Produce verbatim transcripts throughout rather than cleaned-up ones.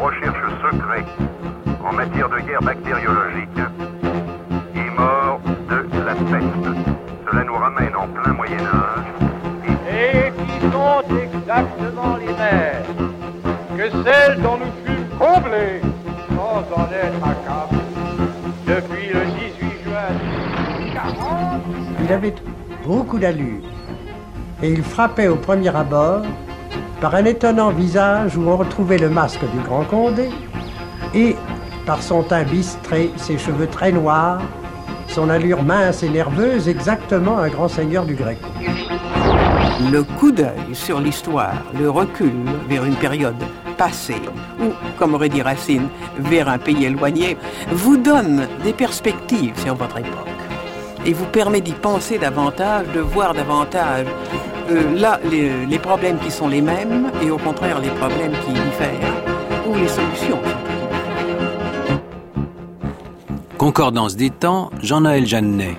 recherches secrets en matière de guerre bactériologique est mort de la peste. Cela nous ramène en plein Moyen-Âge. Et qui sont exactement les mêmes que celles dont nous fûmes comblés sans en être accablés depuis le dix-huit juin mille huit cent quarante. Il avait beaucoup d'allure et il frappait au premier abord par un étonnant visage où on retrouvait le masque du Grand Condé et, par son teint bistré, ses cheveux très noirs, son allure mince et nerveuse, exactement un grand seigneur du Gréco. Le coup d'œil sur l'histoire, le recul vers une période passée, ou, comme aurait dit Racine, vers un pays éloigné, vous donne des perspectives sur votre époque et vous permet d'y penser davantage, de voir davantage euh, là les, les problèmes qui sont les mêmes et au contraire les problèmes qui diffèrent ou les solutions. Concordance des temps, Jean-Noël Jeannet.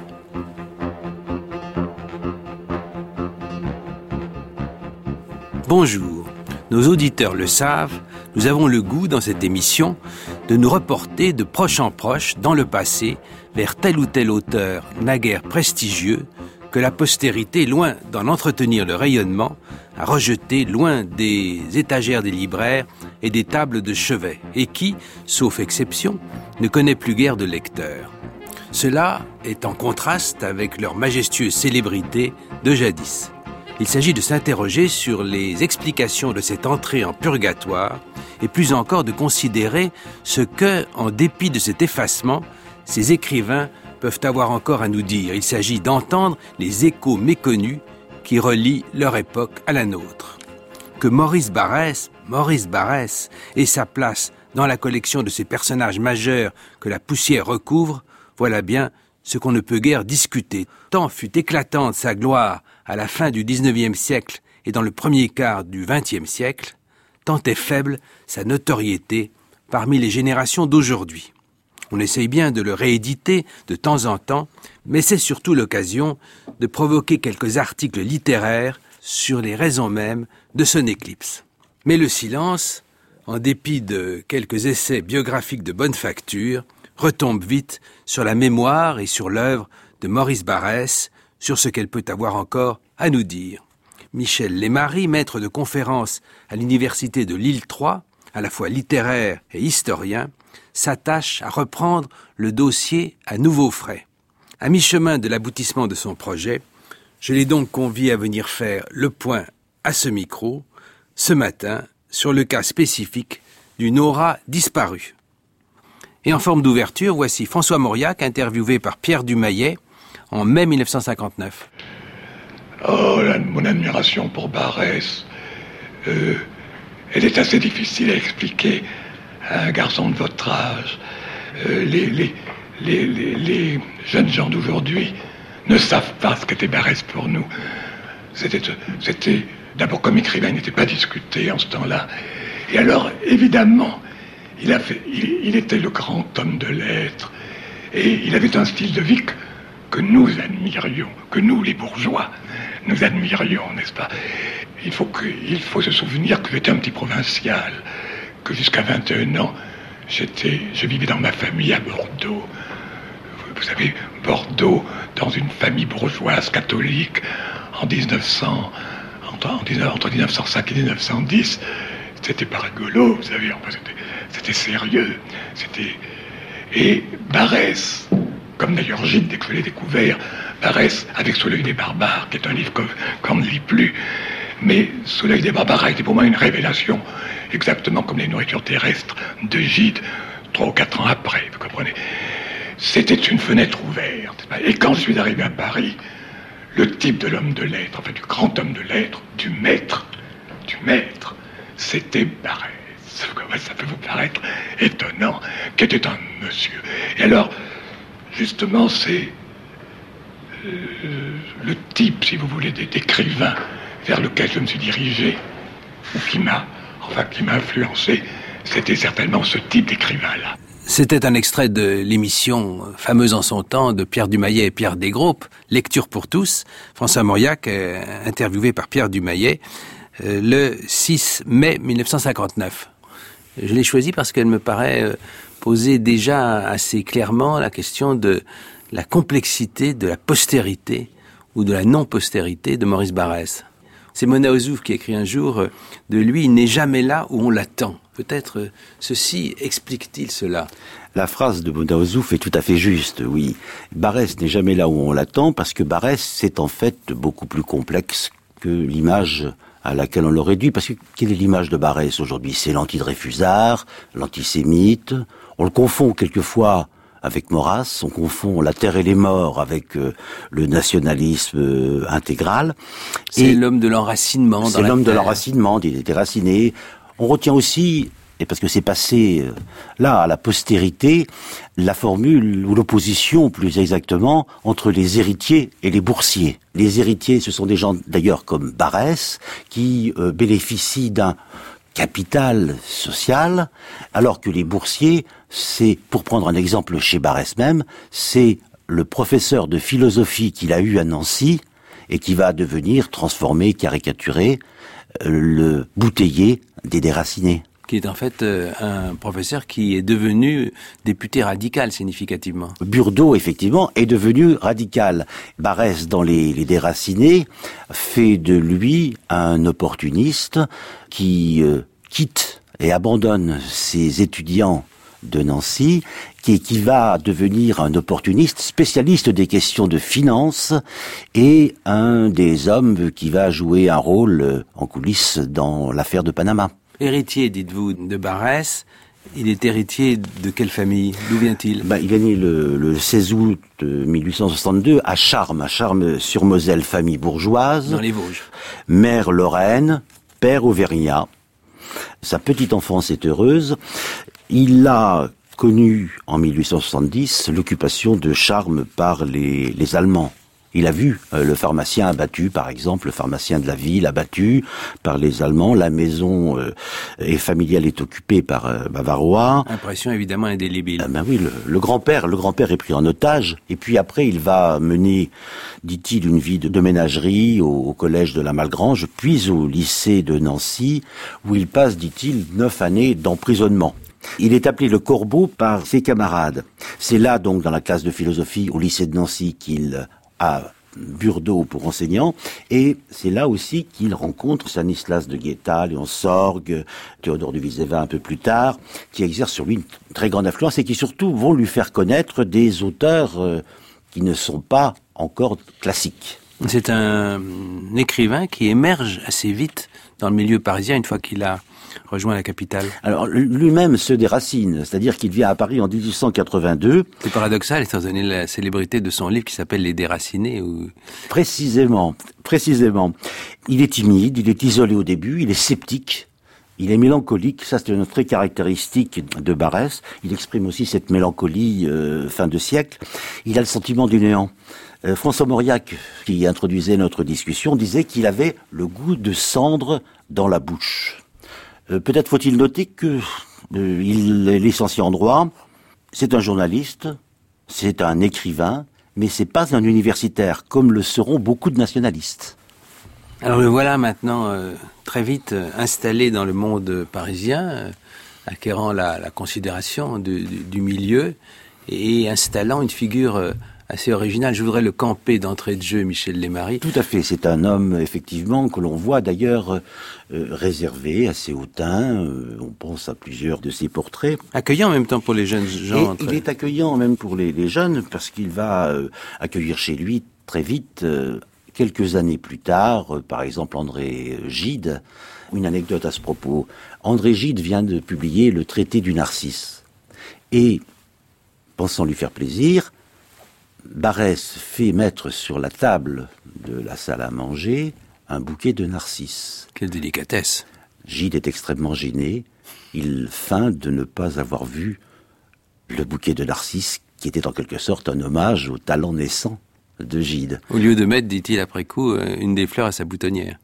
Bonjour, nos auditeurs le savent, nous avons le goût dans cette émission de nous reporter de proche en proche dans le passé vers tel ou tel auteur naguère prestigieux que la postérité, loin d'en entretenir le rayonnement, a rejeté loin des étagères des libraires et des tables de chevet et qui, sauf exception, ne connaît plus guère de lecteurs. Cela est en contraste avec leur majestueuse célébrité de jadis. Il s'agit de s'interroger sur les explications de cette entrée en purgatoire et plus encore de considérer ce que, en dépit de cet effacement, ces écrivains peuvent avoir encore à nous dire. Il s'agit d'entendre les échos méconnus qui relient leur époque à la nôtre. Que Maurice Barrès, Maurice Barrès ait sa place dans la collection de ces personnages majeurs que la poussière recouvre, voilà bien ce qu'on ne peut guère discuter. Tant fut éclatante sa gloire à la fin du dix-neuvième siècle et dans le premier quart du vingtième siècle, tant est faible sa notoriété parmi les générations d'aujourd'hui. On essaye bien de le rééditer de temps en temps, mais c'est surtout l'occasion de provoquer quelques articles littéraires sur les raisons mêmes de son éclipse. Mais le silence, en dépit de quelques essais biographiques de bonne facture, retombe vite sur la mémoire et sur l'œuvre de Maurice Barrès, sur ce qu'elle peut avoir encore à nous dire. Michel Lémarie, maître de conférences à l'université de Lille trois, à la fois littéraire et historien, s'attache à reprendre le dossier à nouveau frais. À mi-chemin de l'aboutissement de son projet, je l'ai donc convié à venir faire le point à ce micro, ce matin, sur le cas spécifique d'une aura disparue. Et en forme d'ouverture, voici François Mauriac, interviewé par Pierre Dumayet en mai mille neuf cent cinquante-neuf. Oh, la, mon admiration pour Barrès, euh, elle est assez difficile à expliquer à un garçon de votre âge. Euh, les, les, les, les, les jeunes gens d'aujourd'hui ne savent pas ce qu'était Barrès pour nous. C'était, c'était d'abord, comme écrivain, il n'était pas discuté en ce temps-là. Et alors, évidemment, il, a fait, il, il était le grand homme de lettres. Et il avait un style de vie que, que nous admirions, que nous, les bourgeois, nous admirions, n'est-ce pas? Il faut, que, il faut se souvenir que j'étais un petit provincial, que jusqu'à vingt et un ans, j'étais, je vivais dans ma famille à Bordeaux. Vous savez, Bordeaux, dans une famille bourgeoise catholique, en dix-neuf cents, entre, entre dix-neuf cent cinq et dix-neuf cent dix, c'était pas rigolo, vous savez, enfin, c'était, c'était sérieux. C'était... Et Barrès, comme d'ailleurs Gide, dès que je l'ai découvert, Barrès, avec Sous l'œil des barbares, qui est un livre qu'on ne lit plus, mais Sous l'œil des barbares a été pour moi une révélation, exactement comme les nourritures terrestres de Gide, trois ou quatre ans après, vous comprenez. C'était une fenêtre ouverte. Et quand je suis arrivé à Paris, le type de l'homme de lettres, enfin du grand homme de lettres, du maître, du maître, c'était Barrès. Ça peut vous paraître étonnant, qu'était un monsieur. Et alors, justement, c'est euh, le type, si vous voulez, d'écrivain vers lequel je me suis dirigé, ou qui m'a, enfin, qui m'a influencé, c'était certainement ce type d'écrivain-là. C'était un extrait de l'émission fameuse en son temps de Pierre Dumayet et Pierre Desgroupes, Lecture pour tous. François Mauriac, euh, interviewé par Pierre Dumayet, euh, le six mai mille neuf cent cinquante-neuf. Je l'ai choisie parce qu'elle me paraît poser déjà assez clairement la question de la complexité de la postérité ou de la non-postérité de Maurice Barrès. C'est Mona Ozouf qui écrit un jour de lui « Il n'est jamais là où on l'attend ». Peut-être ceci explique-t-il cela. La phrase de Mona Ozouf est tout à fait juste, oui. Barrès n'est jamais là où on l'attend parce que Barrès, c'est en fait beaucoup plus complexe que l'image à laquelle on le réduit. Parce que quelle est l'image de Barrès aujourd'hui ? C'est l'antidreyfusard, l'antisémite. On le confond quelquefois avec Maurras, on confond la terre et les morts avec euh, le nationalisme euh, intégral. C'est et l'homme de l'enracinement. C'est l'homme de l'enracinement, il est déraciné. On retient aussi, et parce que c'est passé euh, là à la postérité, la formule ou l'opposition plus exactement entre les héritiers et les boursiers. Les héritiers, ce sont des gens d'ailleurs comme Barrès qui euh, bénéficient d'un capital social, alors que les boursiers, c'est, pour prendre un exemple chez Barrès même, c'est le professeur de philosophie qu'il a eu à Nancy et qui va devenir, transformé, caricaturé, le bouteiller des déracinés. Qui est en fait euh, un professeur qui est devenu député radical significativement. Burdeau, effectivement, est devenu radical. Barrès, dans les, les déracinés, fait de lui un opportuniste qui euh, quitte et abandonne ses étudiants de Nancy, qui, qui va devenir un opportuniste spécialiste des questions de finance et un des hommes qui va jouer un rôle en coulisses dans l'affaire de Panama. Héritier, dites-vous, de Barrès, il est héritier de quelle famille ? D'où vient-il ? Ben, il est né le, le seize août mille huit cent soixante-deux à Charmes, à Charmes-sur-Moselle, famille bourgeoise. Dans les Vosges. Mère Lorraine, père Auvergnat. Sa petite enfance est heureuse. Il a connu en mille huit cent soixante-dix l'occupation de Charmes par les, les Allemands. Il a vu euh, le pharmacien abattu, par exemple, le pharmacien de la ville abattu par les Allemands. La maison euh, est familiale est occupée par euh, Bavarois. Impression évidemment indélébile. Ah ben oui, le, le grand-père, le grand-père est pris en otage. Et puis après, il va mener, dit-il, une vie de, de ménagerie au, au collège de la Malgrange, puis au lycée de Nancy, où il passe, dit-il, neuf années d'emprisonnement. Il est appelé le Corbeau par ses camarades. C'est là, donc, dans la classe de philosophie au lycée de Nancy, qu'il à Burdeau pour enseignant, et c'est là aussi qu'il rencontre Stanislas de Guetta, Léon Sorgue, Théodore de Vizeva un peu plus tard, qui exercent sur lui une très grande influence et qui surtout vont lui faire connaître des auteurs euh, qui ne sont pas encore classiques. C'est un écrivain qui émerge assez vite dans le milieu parisien une fois qu'il a rejoint la capitale. Alors lui-même se déracine, c'est-à-dire qu'il vient à Paris en dix-huit cent quatre-vingt-deux. C'est paradoxal étant donné la célébrité de son livre qui s'appelle Les Déracinés. Ou... Précisément, précisément. Il est timide, il est isolé au début, il est sceptique. Il est mélancolique, ça c'est une très caractéristique de Barrès. Il exprime aussi cette mélancolie euh, fin de siècle. Il a le sentiment du néant. Euh, François Mauriac, qui introduisait notre discussion, disait qu'il avait le goût de cendre dans la bouche. Euh, peut-être faut-il noter que euh, il est licencié en droit, c'est un journaliste, c'est un écrivain, mais c'est pas un universitaire, comme le seront beaucoup de nationalistes. Alors le voilà maintenant euh, très vite euh, installé dans le monde parisien, euh, acquérant la, la considération de, du, du milieu et installant une figure euh, assez originale. Je voudrais le camper d'entrée de jeu, Michel Lémarie. Tout à fait, c'est un homme effectivement que l'on voit d'ailleurs euh, réservé, assez hautain, euh, on pense à plusieurs de ses portraits. Accueillant en même temps pour les jeunes gens. Et il est accueillant même pour les, les jeunes parce qu'il va euh, accueillir chez lui très vite... Euh, Quelques années plus tard, euh, par exemple André Gide, une anecdote à ce propos. André Gide vient de publier le traité du Narcisse. Et, pensant lui faire plaisir, Barrès fait mettre sur la table de la salle à manger un bouquet de narcisses. Quelle délicatesse. Gide est extrêmement gêné. Il feint de ne pas avoir vu le bouquet de narcisses, qui était en quelque sorte un hommage au talent naissant de Gide. Au lieu de mettre, dit-il après coup, une des fleurs à sa boutonnière.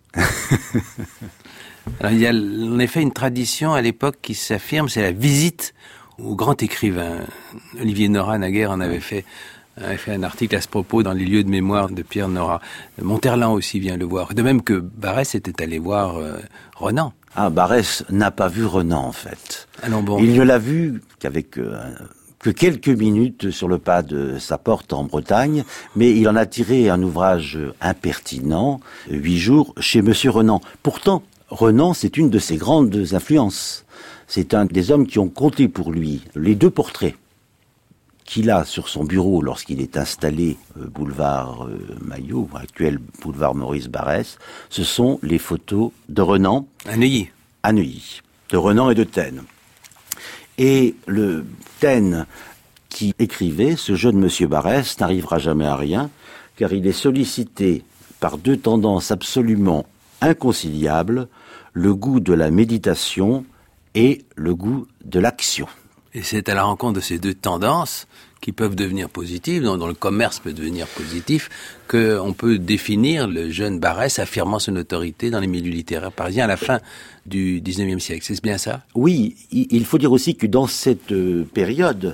Alors, il y a en effet une tradition à l'époque qui s'affirme, c'est la visite au grand écrivain. Olivier Nora, naguère, en avait fait, avait fait un article à ce propos dans les lieux de mémoire de Pierre Nora. Monterland aussi vient le voir. De même que Barrès était allé voir euh, Renan. Ah, Barrès n'a pas vu Renan, en fait. Ah non, bon. Il ne l'a vu qu'avec euh, que quelques minutes sur le pas de sa porte en Bretagne, mais il en a tiré un ouvrage impertinent, Huit jours chez Monsieur Renan. Pourtant, Renan, c'est une de ses grandes influences. C'est un des hommes qui ont compté pour lui. Les deux portraits qu'il a sur son bureau lorsqu'il est installé euh, boulevard euh, Maillot, actuel boulevard Maurice Barrès, ce sont les photos de Renan à Neuilly. À Neuilly, de Renan et de Taine. Et le Taine qui écrivait, ce jeune monsieur Barrès n'arrivera jamais à rien, car il est sollicité par deux tendances absolument inconciliables, le goût de la méditation et le goût de l'action. Et c'est à la rencontre de ces deux tendances qui peuvent devenir positives, dont, dont le commerce peut devenir positif, qu'on peut définir le jeune Barrès affirmant son autorité dans les milieux littéraires parisiens à la fin du dix-neuvième siècle. C'est bien ça? Oui, il faut dire aussi que dans cette période,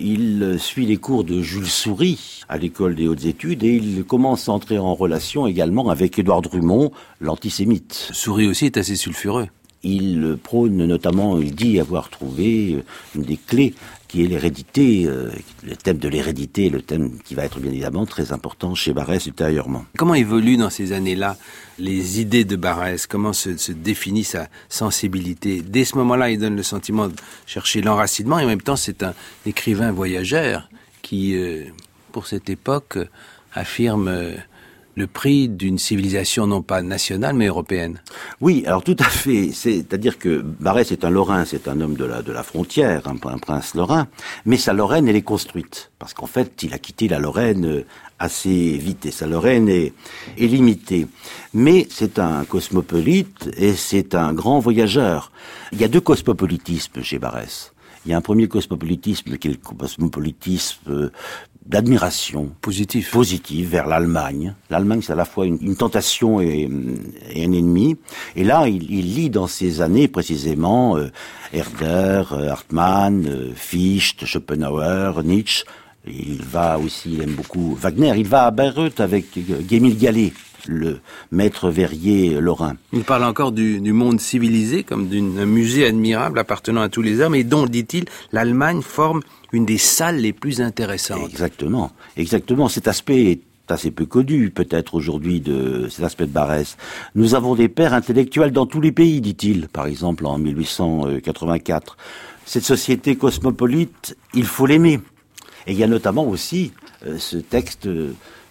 il suit les cours de Jules Souris à l'école des hautes études et il commence à entrer en relation également avec Édouard Drummond, l'antisémite. Souris aussi est assez sulfureux. Il prône notamment, il dit avoir trouvé une des clés qui est l'hérédité, euh, le thème de l'hérédité, le thème qui va être bien évidemment très important chez Barrès ultérieurement. Comment évoluent dans ces années-là les idées de Barrès? Comment se, se définit sa sensibilité? Dès ce moment-là, il donne le sentiment de chercher l'enracinement et en même temps, c'est un écrivain voyageur qui, euh, pour cette époque, affirme... Euh, le prix d'une civilisation non pas nationale, mais européenne. Oui, alors tout à fait. C'est-à-dire que Barrès est un Lorrain, c'est un homme de la, de la frontière, un, un prince lorrain, mais sa Lorraine, elle est construite. Parce qu'en fait, il a quitté la Lorraine assez vite, et sa Lorraine est, est limitée. Mais c'est un cosmopolite, et c'est un grand voyageur. Il y a deux cosmopolitismes chez Barrès. Il y a un premier cosmopolitisme qui est le cosmopolitisme euh, d'admiration. Positif. Positive vers l'Allemagne. L'Allemagne, c'est à la fois une, une tentation et, et un ennemi. Et là, il, il lit dans ces années précisément euh, Herder, euh, Hartmann, euh, Fichte, Schopenhauer, Nietzsche. Il va aussi, il aime beaucoup Wagner. Il va à Bayreuth avec Guémil Gallet, le maître verrier lorrain. Il parle encore du, du monde civilisé comme d'un musée admirable appartenant à tous les hommes et dont, dit-il, l'Allemagne forme une des salles les plus intéressantes. Exactement, exactement. Cet aspect est assez peu connu, peut-être aujourd'hui, de cet aspect de Barrès. Nous avons des pères intellectuels dans tous les pays, dit-il, par exemple en mille huit cent quatre-vingt-quatre. Cette société cosmopolite, il faut l'aimer. Et il y a notamment aussi euh, ce texte, euh,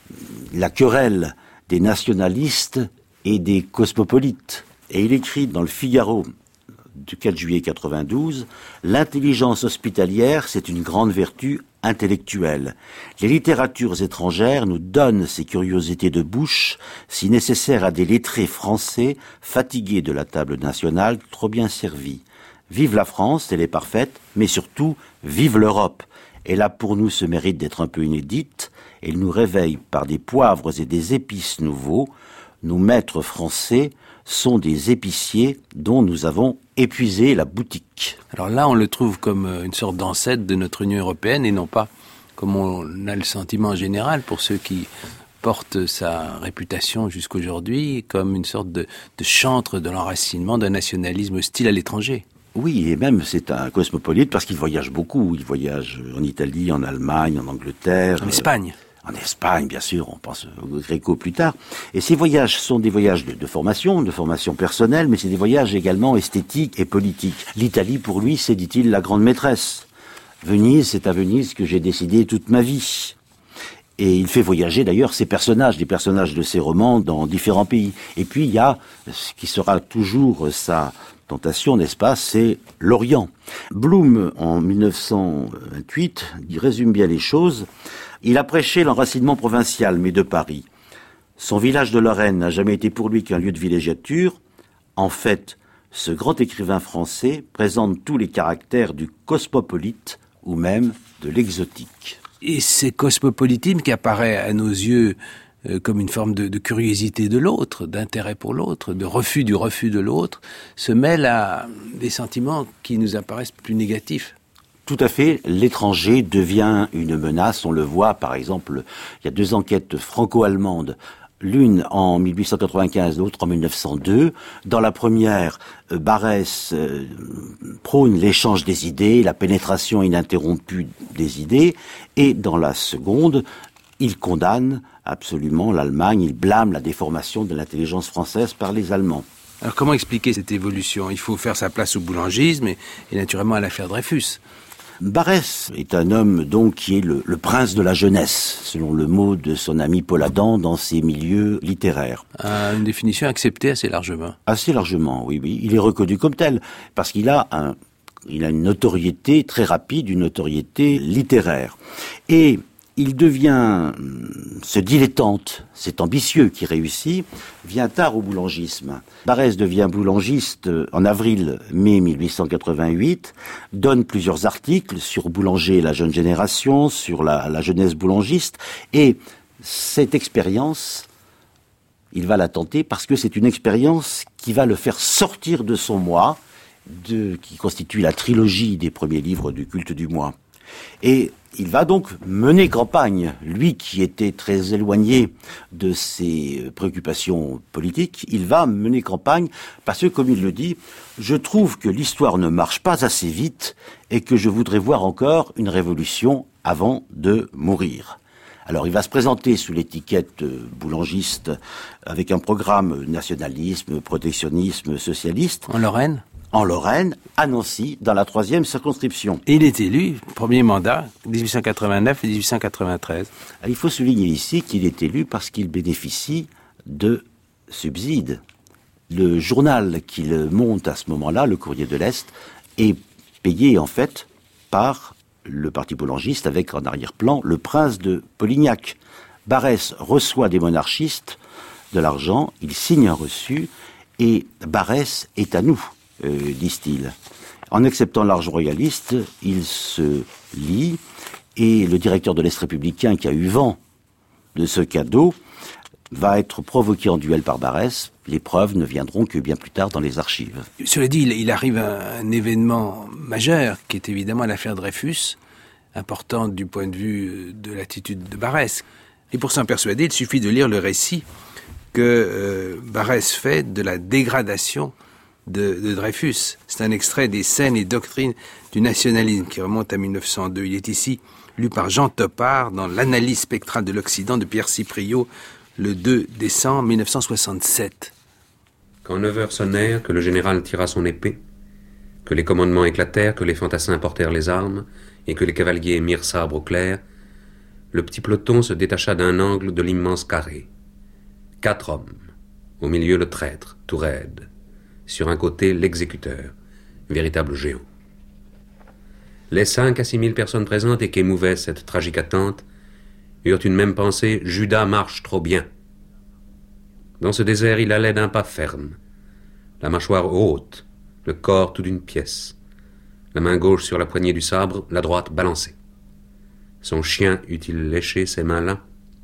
la querelle des nationalistes et des cosmopolites. Et il écrit dans le Figaro du quatre juillet quatre-vingt-douze, « L'intelligence hospitalière, c'est une grande vertu intellectuelle. Les littératures étrangères nous donnent ces curiosités de bouche, si nécessaires à des lettrés français, fatigués de la table nationale, trop bien servis. Vive la France, elle est parfaite, mais surtout, vive l'Europe. Elle a pour nous ce mérite d'être un peu inédite. Elle nous réveille par des poivres et des épices nouveaux. Nos maîtres français sont des épiciers dont nous avons épuisé la boutique. » Alors là, on le trouve comme une sorte d'ancêtre de notre Union européenne et non pas, comme on a le sentiment en général pour ceux qui portent sa réputation jusqu'aujourd'hui, comme une sorte de, de chantre de l'enracinement d'un nationalisme hostile à l'étranger. Oui, et même c'est un cosmopolite parce qu'il voyage beaucoup. Il voyage en Italie, en Allemagne, en Angleterre. En Espagne. Euh, en Espagne, bien sûr, on pense au Gréco plus tard. Et ces voyages sont des voyages de, de formation, de formation personnelle, mais c'est des voyages également esthétiques et politiques. L'Italie, pour lui, c'est, dit-il, la grande maîtresse. Venise, c'est à Venise que j'ai décidé toute ma vie. Et il fait voyager d'ailleurs ses personnages, les personnages de ses romans dans différents pays. Et puis il y a ce qui sera toujours sa tentation, n'est-ce pas, c'est l'Orient. Bloom, en mille neuf cent vingt-huit, il résume bien les choses. Il a prêché l'enracinement provincial, mais de Paris. Son village de Lorraine n'a jamais été pour lui qu'un lieu de villégiature. En fait, ce grand écrivain français présente tous les caractères du cosmopolite ou même de l'exotique. Et c'est cosmopolitisme qui apparaît à nos yeux euh, comme une forme de, de curiosité de l'autre, d'intérêt pour l'autre, de refus du refus de l'autre, se mêle à des sentiments qui nous apparaissent plus négatifs. Tout à fait. L'étranger devient une menace. On le voit, par exemple, il y a deux enquêtes franco-allemandes. l'une en mille huit cent quatre-vingt-quinze, l'autre en mille neuf cent deux. Dans la première, euh, Barrès euh, prône l'échange des idées, la pénétration ininterrompue des idées, et dans la seconde, il condamne absolument l'Allemagne, il blâme la déformation de l'intelligence française par les Allemands. Alors comment expliquer cette évolution? Il faut faire sa place au boulangisme et, et naturellement à l'affaire Dreyfus. Barrès est un homme donc qui est le, le prince de la jeunesse, selon le mot de son ami Paul Adam dans ses milieux littéraires. Euh, une définition acceptée assez largement. Assez largement, oui, oui. Il est reconnu comme tel, parce qu'il a un, il a une notoriété très rapide, une notoriété littéraire. Et il devient, ce dilettante, cet ambitieux qui réussit, vient tard au boulangisme. Barrès devient boulangiste en avril-mai mille huit cent quatre-vingt-huit, donne plusieurs articles sur Boulanger et la jeune génération, sur la, la jeunesse boulangiste, et cette expérience, il va la tenter parce que c'est une expérience qui va le faire sortir de son moi, de, qui constitue la trilogie des premiers livres du culte du moi. Et il va donc mener campagne, lui qui était très éloigné de ses préoccupations politiques, il va mener campagne parce que, comme il le dit, je trouve que l'histoire ne marche pas assez vite et que je voudrais voir encore une révolution avant de mourir. Alors il va se présenter sous l'étiquette boulangiste avec un programme nationalisme, protectionnisme, socialiste. En Lorraine ? En Lorraine, à Nancy, dans la troisième circonscription. Et il est élu, premier mandat, dix-huit cent quatre-vingt-neuf et dix-huit cent quatre-vingt-treize. Alors, il faut souligner ici qu'il est élu parce qu'il bénéficie de subsides. Le journal qu'il monte à ce moment-là, le Courrier de l'Est, est payé en fait par le parti boulangiste avec en arrière-plan le prince de Polignac. Barrès reçoit des monarchistes de l'argent, il signe un reçu et Barrès est à nous. Euh, disent-ils. En acceptant l'argent royaliste, il se lie et le directeur de l'Est républicain qui a eu vent de ce cadeau va être provoqué en duel par Barrès. Les preuves ne viendront que bien plus tard dans les archives. Cela dit, il, il arrive un, un événement majeur qui est évidemment l'affaire Dreyfus, importante du point de vue de l'attitude de Barrès. Et pour s'en persuader, il suffit de lire le récit que euh, Barrès fait de la dégradation De, de Dreyfus. C'est un extrait des scènes et doctrines du nationalisme qui remonte à mille neuf cent deux. Il est ici lu par Jean Topard dans l'analyse spectrale de l'Occident de Pierre Cipriot le deux décembre mille neuf cent soixante-sept. Quand neuf heures sonnèrent, que le général tira son épée, que les commandements éclatèrent, que les fantassins portèrent les armes et que les cavaliers mirent sabre au clair, le petit peloton se détacha d'un angle de l'immense carré. Quatre hommes, au milieu le traître, tout raide. Sur un côté, l'exécuteur, véritable géant. Les cinq à six mille personnes présentes et qu'émouvait cette tragique attente eurent une même pensée, Judas marche trop bien. Dans ce désert, il allait d'un pas ferme, la mâchoire haute, le corps tout d'une pièce, la main gauche sur la poignée du sabre, la droite balancée. Son chien eût-il léché ces mains-là?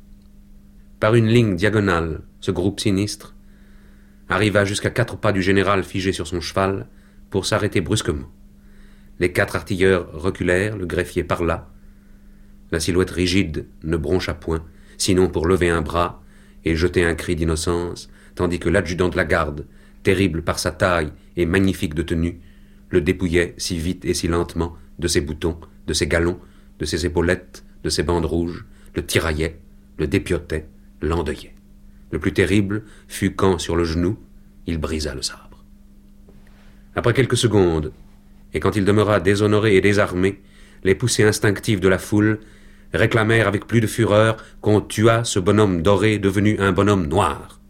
Par une ligne diagonale, ce groupe sinistre arriva jusqu'à quatre pas du général figé sur son cheval pour s'arrêter brusquement. Les quatre artilleurs reculèrent, le greffier parla. La silhouette rigide ne broncha point, sinon pour lever un bras et jeter un cri d'innocence, tandis que l'adjudant de la garde, terrible par sa taille et magnifique de tenue, le dépouillait si vite et si lentement de ses boutons, de ses galons, de ses épaulettes, de ses bandes rouges, le tiraillait, le dépiotait, l'endeuillait. Le plus terrible fut quand, sur le genou, il brisa le sabre. Après quelques secondes, et quand il demeura déshonoré et désarmé, les poussées instinctives de la foule réclamèrent avec plus de fureur qu'on tuât ce bonhomme doré devenu un bonhomme noir.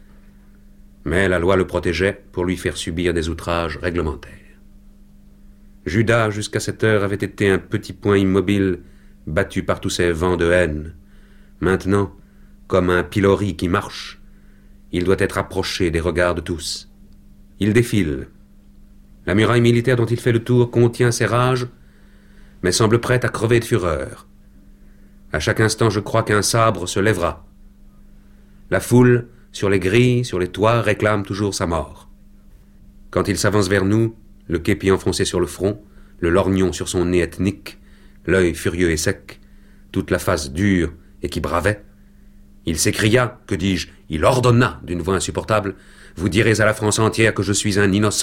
Mais la loi le protégeait pour lui faire subir des outrages réglementaires. Judas, jusqu'à cette heure, avait été un petit point immobile, battu par tous ces vents de haine. Maintenant, comme un pilori qui marche, il doit être approché des regards de tous. Il défile. La muraille militaire dont il fait le tour contient ses rages, mais semble prête à crever de fureur. À chaque instant, je crois qu'un sabre se lèvera. La foule, sur les grilles, sur les toits, réclame toujours sa mort. Quand il s'avance vers nous, le képi enfoncé sur le front, le lorgnon sur son nez ethnique, l'œil furieux et sec, toute la face dure et qui bravait, Il s'écria, que dis-je, il ordonna d'une voix insupportable, « Vous direz à la France entière que je suis un innocent. »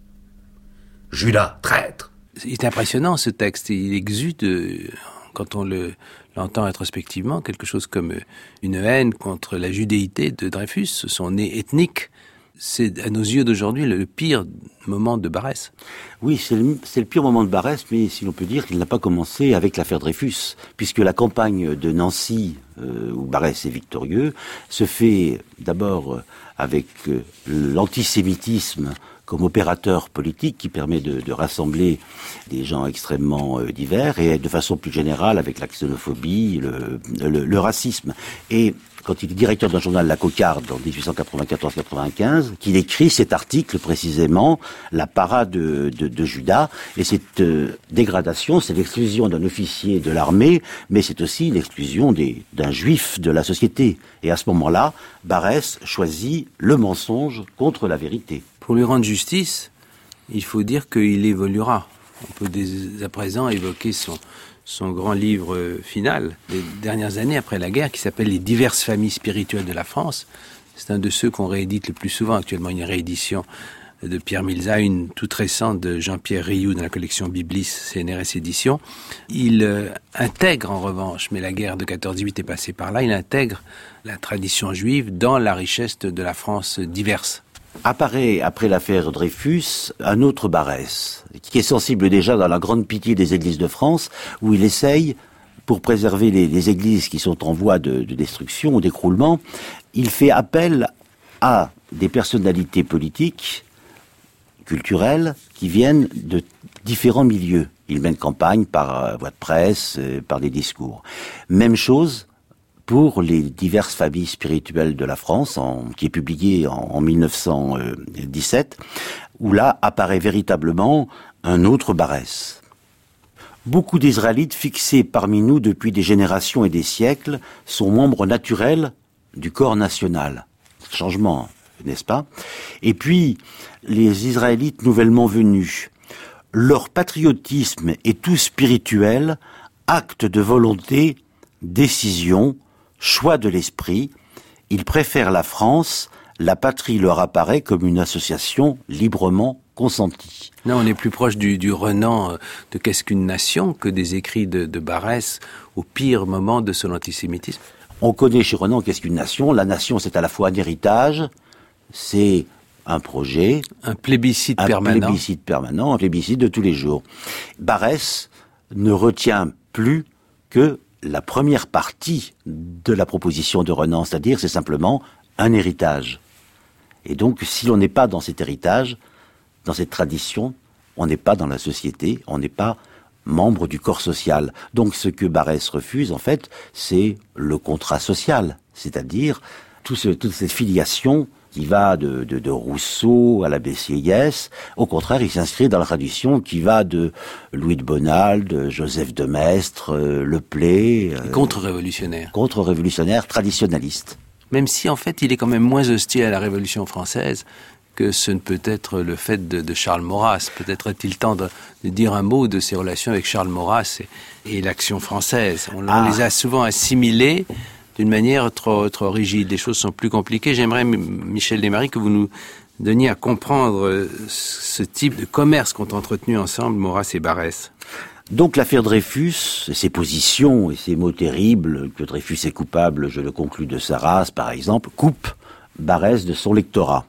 Judas, traître. C'est impressionnant ce texte, il exude, euh, quand on le, l'entend rétrospectivement, quelque chose comme une haine contre la judéité de Dreyfus, son nez ethnique. C'est à nos yeux d'aujourd'hui le pire moment de Barrès. Oui, c'est le, c'est le pire moment de Barrès, mais si l'on peut dire qu'il n'a pas commencé avec l'affaire Dreyfus, puisque la campagne de Nancy, euh, où Barrès est victorieux, se fait d'abord avec euh, l'antisémitisme comme opérateur politique qui permet de, de rassembler des gens extrêmement euh, divers, et de façon plus générale avec la xénophobie, le, le, le racisme. Et quand il est directeur d'un journal, La Cocarde, en dix-huit cent quatre-vingt-quatorze quatre-vingt-quinze, qu'il écrit cet article précisément, La parade de, de, de Judas, et cette euh, dégradation, c'est l'exclusion d'un officier de l'armée, mais c'est aussi l'exclusion des, d'un juif de la société. Et à ce moment-là, Barrès choisit le mensonge contre la vérité. Pour lui rendre justice, il faut dire qu'il évoluera. On peut dès à présent évoquer son, son grand livre final des dernières années après la guerre, qui s'appelle « Les diverses familles spirituelles de la France ». C'est un de ceux qu'on réédite le plus souvent actuellement, une réédition de Pierre Milza, une toute récente de Jean-Pierre Rioux dans la collection Biblis, C N R S Éditions. Il euh, intègre en revanche, mais la guerre de quatorze dix-huit est passée par là, il intègre la tradition juive dans la richesse de la France diverse. Apparaît, après l'affaire Dreyfus, un autre Barrès, qui est sensible déjà dans la grande pitié des églises de France, où il essaye, pour préserver les, les églises qui sont en voie de, de destruction ou d'écroulement, il fait appel à des personnalités politiques, culturelles, qui viennent de différents milieux. Il mène campagne par voie de presse, par des discours. Même chose pour les diverses familles spirituelles de la France, en, qui est publié en, en mille neuf cent dix-sept, où là apparaît véritablement un autre Barrès. Beaucoup d'Israélites fixés parmi nous depuis des générations et des siècles sont membres naturels du corps national. Changement, n'est-ce pas? Et puis, les Israélites nouvellement venus, leur patriotisme est tout spirituel, acte de volonté, décision, choix de l'esprit. Ils préfèrent la France, la patrie leur apparaît comme une association librement consentie. Là, on est plus proche du, du Renan de Qu'est-ce qu'une nation que des écrits de, de Barrès au pire moment de son antisémitisme. On connaît chez Renan Qu'est-ce qu'une nation. La nation, c'est à la fois un héritage, c'est un projet, un plébiscite un permanent, un plébiscite permanent, un plébiscite de tous les jours. Barrès ne retient plus que la première partie de la proposition de Renan, c'est-à-dire c'est simplement un héritage. Et donc, si l'on n'est pas dans cet héritage, dans cette tradition, on n'est pas dans la société, on n'est pas membre du corps social. Donc, ce que Barrès refuse, en fait, c'est le contrat social, c'est-à-dire tout ce, toute cette filiation qui va de, de, de Rousseau à l'abbé Sieyès. Au contraire, il s'inscrit dans la tradition qui va de Louis de Bonald, de Joseph de Maistre, euh, Le Play. Euh, contre-révolutionnaire. Contre-révolutionnaire, traditionnaliste. Même si, en fait, il est quand même moins hostile à la Révolution française que ce ne peut être le fait de, de Charles Maurras. Peut-être est-il temps de, de dire un mot de ses relations avec Charles Maurras et, et l'action française. On, ah. on les a souvent assimilés d'une manière trop, trop rigide. Les choses sont plus compliquées. J'aimerais, Michel Desmarais, que vous nous donniez à comprendre ce type de commerce qu'ont entretenu ensemble Maurras et Barrès. Donc l'affaire Dreyfus, ses positions et ses mots terribles, que Dreyfus est coupable, je le conclus de sa race, par exemple, coupe Barrès de son lectorat.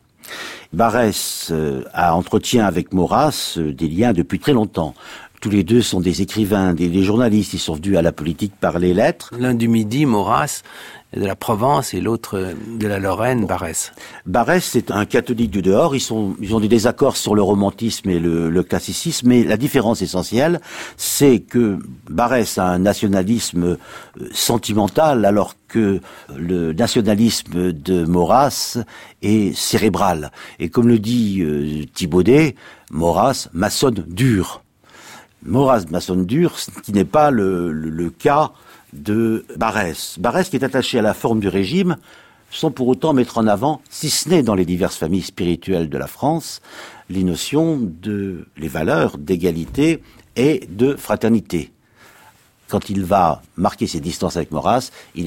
Barrès euh, a entretient avec Maurras euh, des liens depuis très longtemps. Tous les deux sont des écrivains, des, des journalistes, ils sont venus à la politique par les lettres. L'un du Midi, Maurras, de la Provence, et l'autre de la Lorraine, bon. Barrès. Barrès, c'est un catholique du dehors, ils, sont, ils ont des désaccords sur le romantisme et le, le classicisme, mais la différence essentielle, c'est que Barrès a un nationalisme sentimental, alors que le nationalisme de Maurras est cérébral. Et comme le dit euh, Thibaudet, Maurras maçonne dur. Maurras maçonne dur, ce qui n'est pas le, le, le cas de Barrès. Barrès qui est attaché à la forme du régime, sans pour autant mettre en avant, si ce n'est dans les diverses familles spirituelles de la France, les notions de, les valeurs d'égalité et de fraternité. Quand il va marquer ses distances avec Maurras, il est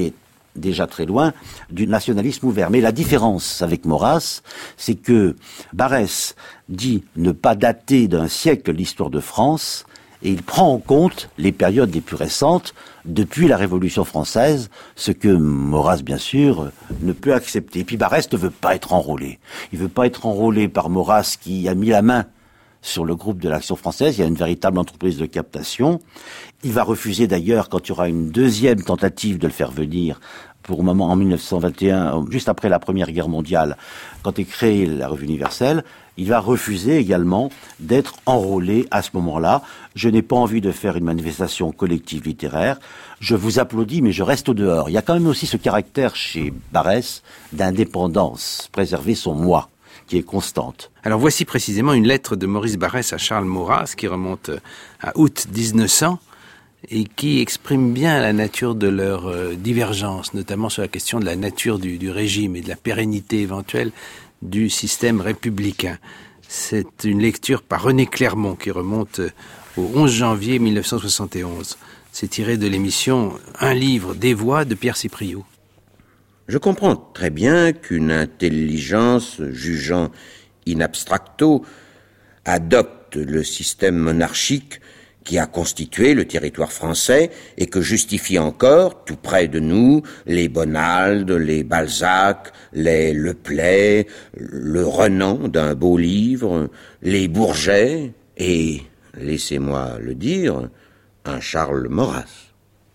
déjà très loin du nationalisme ouvert. Mais la différence avec Maurras, c'est que Barrès dit ne pas dater d'un siècle l'histoire de France, et il prend en compte les périodes les plus récentes depuis la Révolution française, ce que Maurras, bien sûr, ne peut accepter. Et puis Barrès ne veut pas être enrôlé. Il ne veut pas être enrôlé par Maurras qui a mis la main sur le groupe de l'Action française. Il y a une véritable entreprise de captation. Il va refuser d'ailleurs, quand il y aura une deuxième tentative de le faire venir, pour le moment en mille neuf cent vingt et un, juste après la Première Guerre mondiale, quand est créée la Revue universelle, il va refuser également d'être enrôlé à ce moment-là. Je n'ai pas envie de faire une manifestation collective littéraire. Je vous applaudis, mais je reste au dehors. Il y a quand même aussi ce caractère chez Barrès d'indépendance, préserver son moi, qui est constante. Alors voici précisément une lettre de Maurice Barrès à Charles Maurras, qui remonte à août dix-neuf cents, et qui exprime bien la nature de leur euh, divergence, notamment sur la question de la nature du, du régime et de la pérennité éventuelle du système républicain. C'est une lecture par René Clermont qui remonte au onze janvier mille neuf cent soixante et onze. C'est tiré de l'émission Un livre des voix de Pierre Cipriot. Je comprends très bien qu'une intelligence jugeant in abstracto adopte le système monarchique qui a constitué le territoire français et que justifie encore, tout près de nous, les Bonald, les Balzac, les Le Play, le Renan d'un beau livre, les Bourget et, laissez-moi le dire, un Charles Maurras.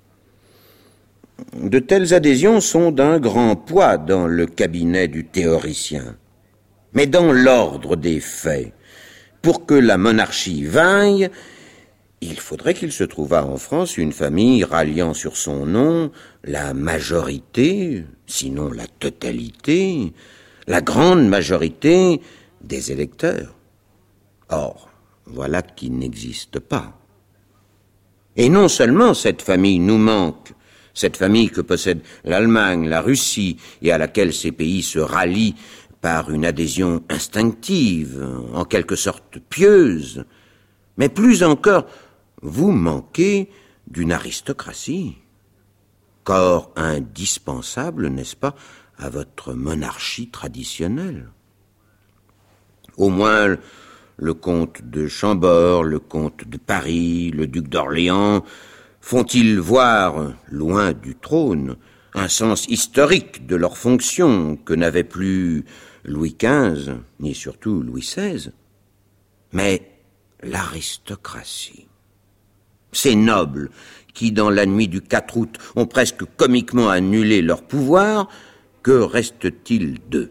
De telles adhésions sont d'un grand poids dans le cabinet du théoricien. Mais dans l'ordre des faits, pour que la monarchie vaille, il faudrait qu'il se trouvât en France une famille ralliant sur son nom la majorité, sinon la totalité, la grande majorité des électeurs. Or, voilà qui n'existe pas. Et non seulement cette famille nous manque, cette famille que possèdent l'Allemagne, la Russie, et à laquelle ces pays se rallient par une adhésion instinctive, en quelque sorte pieuse, mais plus encore, vous manquez d'une aristocratie, corps indispensable, n'est-ce pas, à votre monarchie traditionnelle. Au moins, le comte de Chambord, le comte de Paris, le duc d'Orléans, font-ils voir, loin du trône, un sens historique de leurs fonctions que n'avait plus Louis quinze, ni surtout Louis seize. Mais l'aristocratie, ces nobles qui, dans la nuit du quatre août, ont presque comiquement annulé leur pouvoir, que reste-t-il d'eux?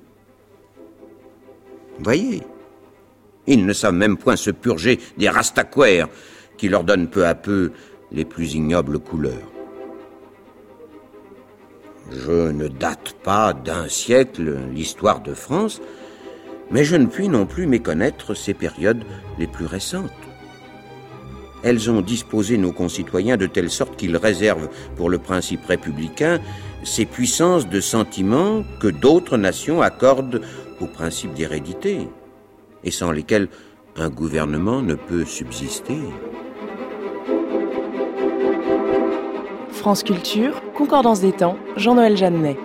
Voyez, ils ne savent même point se purger des rastaquaires qui leur donnent peu à peu les plus ignobles couleurs. Je ne date pas d'un siècle l'histoire de France, mais je ne puis non plus méconnaître ces périodes les plus récentes. Elles ont disposé nos concitoyens de telle sorte qu'ils réservent pour le principe républicain ces puissances de sentiments que d'autres nations accordent au principe d'hérédité, et sans lesquels un gouvernement ne peut subsister. France Culture, Concordance des temps, Jean-Noël Jeannet.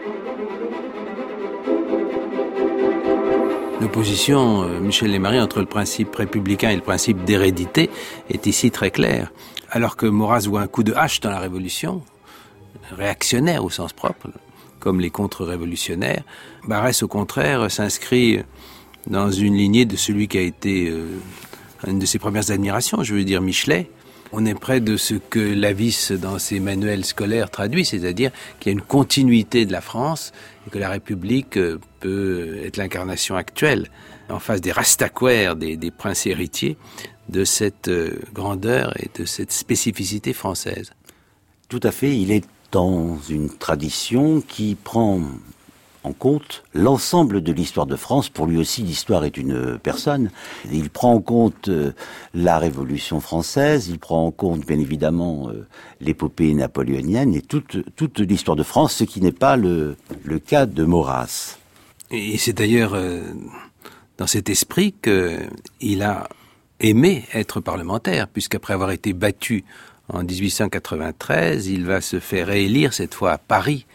L'opposition, euh, Michel Desmarais, entre le principe républicain et le principe d'hérédité est ici très claire. Alors que Maurras voit un coup de hache dans la Révolution, réactionnaire au sens propre, comme les contre-révolutionnaires, Barrès, au contraire, s'inscrit dans une lignée de celui qui a été euh, une de ses premières admirations, je veux dire Michelet. On est près de ce que Lavis, dans ses manuels scolaires, traduit, c'est-à-dire qu'il y a une continuité de la France et que la République peut être l'incarnation actuelle, en face des rastaquaires, des, des princes héritiers, de cette grandeur et de cette spécificité française. Tout à fait, il est dans une tradition qui prend en compte l'ensemble de l'histoire de France. Pour lui aussi, l'histoire est une personne. Il prend en compte euh, la Révolution française, il prend en compte, bien évidemment, euh, l'épopée napoléonienne et toute, toute l'histoire de France, ce qui n'est pas le, le cas de Maurras. Et c'est d'ailleurs euh, dans cet esprit qu'il a aimé être parlementaire, puisqu'après avoir été battu en dix-huit cent quatre-vingt-treize, il va se faire réélire, cette fois à Paris,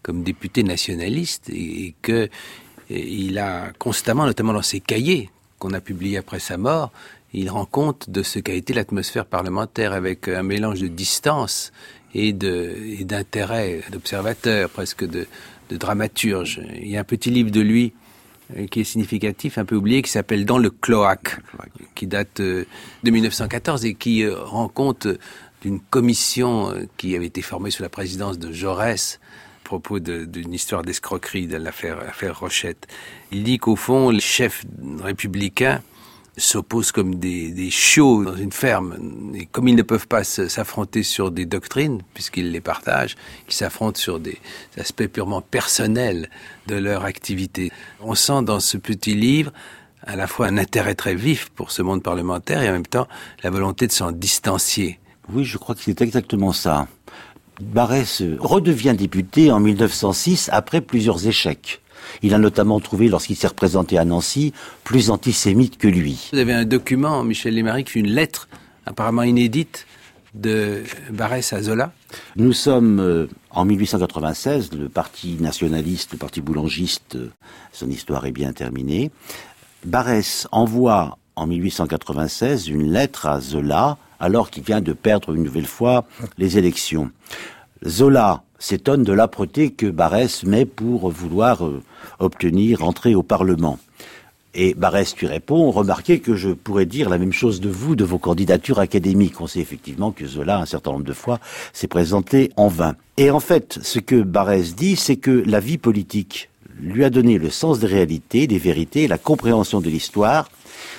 comme député nationaliste et que il a constamment, notamment dans ses cahiers qu'on a publiés après sa mort, il rend compte de ce qu'a été l'atmosphère parlementaire avec un mélange de distance et, de, et d'intérêt d'observateur, presque de, de dramaturge. Il y a un petit livre de lui qui est significatif, un peu oublié, qui s'appelle « Dans le cloaque », qui date de dix-neuf cent quatorze et qui rend compte d'une commission qui avait été formée sous la présidence de Jaurès à propos de, d'une histoire d'escroquerie de l'affaire, l'affaire Rochette. Il dit qu'au fond, les chefs républicains s'opposent comme des, des chiots dans une ferme. Et comme ils ne peuvent pas s'affronter sur des doctrines, puisqu'ils les partagent, ils s'affrontent sur des aspects purement personnels de leur activité. On sent dans ce petit livre à la fois un intérêt très vif pour ce monde parlementaire et en même temps la volonté de s'en distancier. Oui, je crois que c'est exactement ça. Barrès redevient député en mille neuf cent six après plusieurs échecs. Il a notamment trouvé, lorsqu'il s'est représenté à Nancy, plus antisémite que lui. Vous avez un document, Michel Lémaric, une lettre apparemment inédite de Barrès à Zola. Nous sommes euh, en mille huit cent quatre-vingt-seize, le parti nationaliste, le parti boulangiste, euh, son histoire est bien terminée. Barrès envoie en mille huit cent quatre-vingt-seize une lettre à Zola, alors qu'il vient de perdre une nouvelle fois les élections. Zola s'étonne de l'âpreté que Barrès met pour vouloir euh, obtenir entrer au Parlement. Et Barrès lui répond, remarquez que je pourrais dire la même chose de vous, de vos candidatures académiques. On sait effectivement que Zola, un certain nombre de fois, s'est présenté en vain. Et en fait, ce que Barrès dit, c'est que la vie politique lui a donné le sens des réalités, des vérités, la compréhension de l'histoire.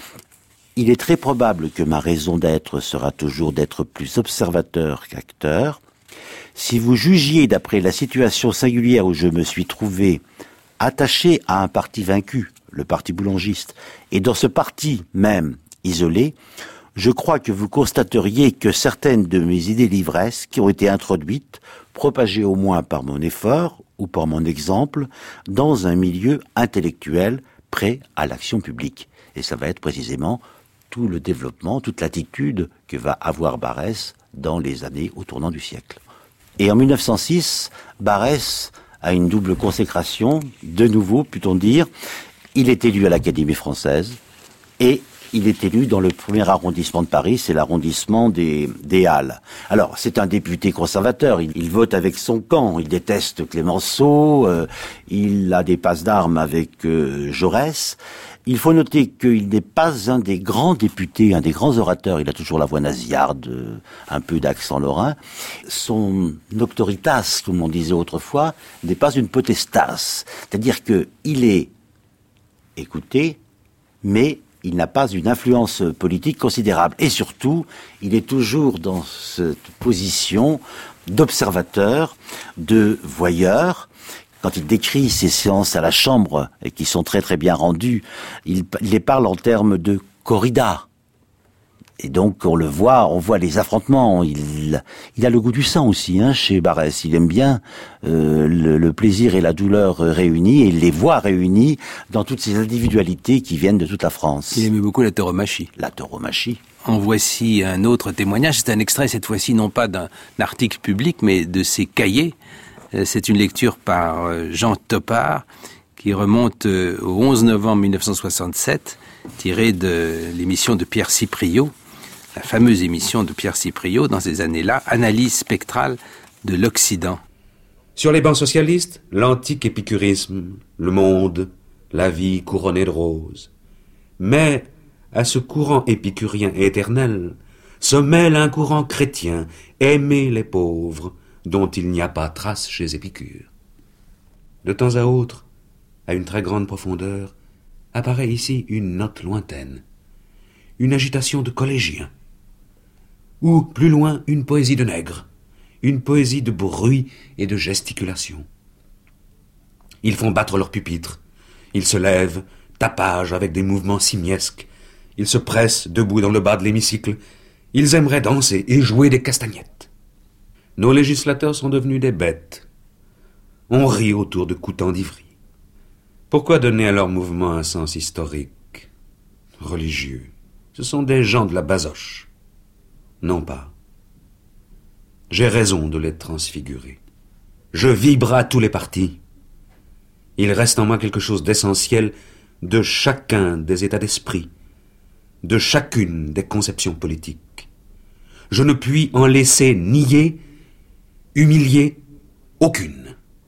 Il est très probable que ma raison d'être sera toujours d'être plus observateur qu'acteur. Si vous jugiez d'après la situation singulière où je me suis trouvé attaché à un parti vaincu, le parti boulangiste, et dans ce parti même isolé, je crois que vous constateriez que certaines de mes idées livresques qui ont été introduites, propagées au moins par mon effort ou par mon exemple, dans un milieu intellectuel prêt à l'action publique. Et ça va être précisément tout le développement, toute l'attitude que va avoir Barrès dans les années au tournant du siècle. Et en mille neuf cent six, Barrès a une double consécration, de nouveau, peut-on dire. Il est élu à l'Académie française et il est élu dans le premier arrondissement de Paris, c'est l'arrondissement des, des Halles. Alors, c'est un député conservateur, il, il vote avec son camp, il déteste Clémenceau, euh, il a des passes d'armes avec euh, Jaurès. Il faut noter qu'il n'est pas un des grands députés, un des grands orateurs. Il a toujours la voix nasillarde, un peu d'accent lorrain. Son auctoritas, comme on disait autrefois, n'est pas une potestas. C'est-à-dire qu'il est écouté, mais il n'a pas une influence politique considérable. Et surtout, il est toujours dans cette position d'observateur, de voyeur. Quand il décrit ses séances à la Chambre, et qui sont très très bien rendues, il, il les parle en termes de corrida. Et donc on le voit, on voit les affrontements. Il, il a le goût du sang aussi, hein, chez Barrès. Il aime bien euh, le, le plaisir et la douleur réunis, et il les voit réunis dans toutes ces individualités qui viennent de toute la France. Il aimait beaucoup la tauromachie. La tauromachie. En voici un autre témoignage. C'est un extrait cette fois-ci non pas d'un article public, mais de ses cahiers. C'est une lecture par Jean Topard qui remonte au onze novembre mille neuf cent soixante-sept, tirée de l'émission de Pierre Cipriot, la fameuse émission de Pierre Cipriot dans ces années-là, Analyse spectrale de l'Occident. Sur les bancs socialistes, l'antique épicurisme, le monde, la vie couronnée de roses. Mais à ce courant épicurien éternel se mêle un courant chrétien, aimer les pauvres, dont il n'y a pas trace chez Épicure. De temps à autre, à une très grande profondeur, apparaît ici une note lointaine, une agitation de collégiens, ou, plus loin, une poésie de nègres, une poésie de bruit et de gesticulation. Ils font battre leurs pupitres, ils se lèvent, tapage avec des mouvements simiesques, ils se pressent debout dans le bas de l'hémicycle, ils aimeraient danser et jouer des castagnettes. Nos législateurs sont devenus des bêtes. On rit autour de coups d'ivry. Pourquoi donner à leur mouvement un sens historique, religieux? Ce sont des gens de la basoche. Non pas. J'ai raison de les transfigurer. Je vibre à tous les partis. Il reste en moi quelque chose d'essentiel de chacun des états d'esprit, de chacune des conceptions politiques. Je ne puis en laisser nier, humilier aucune.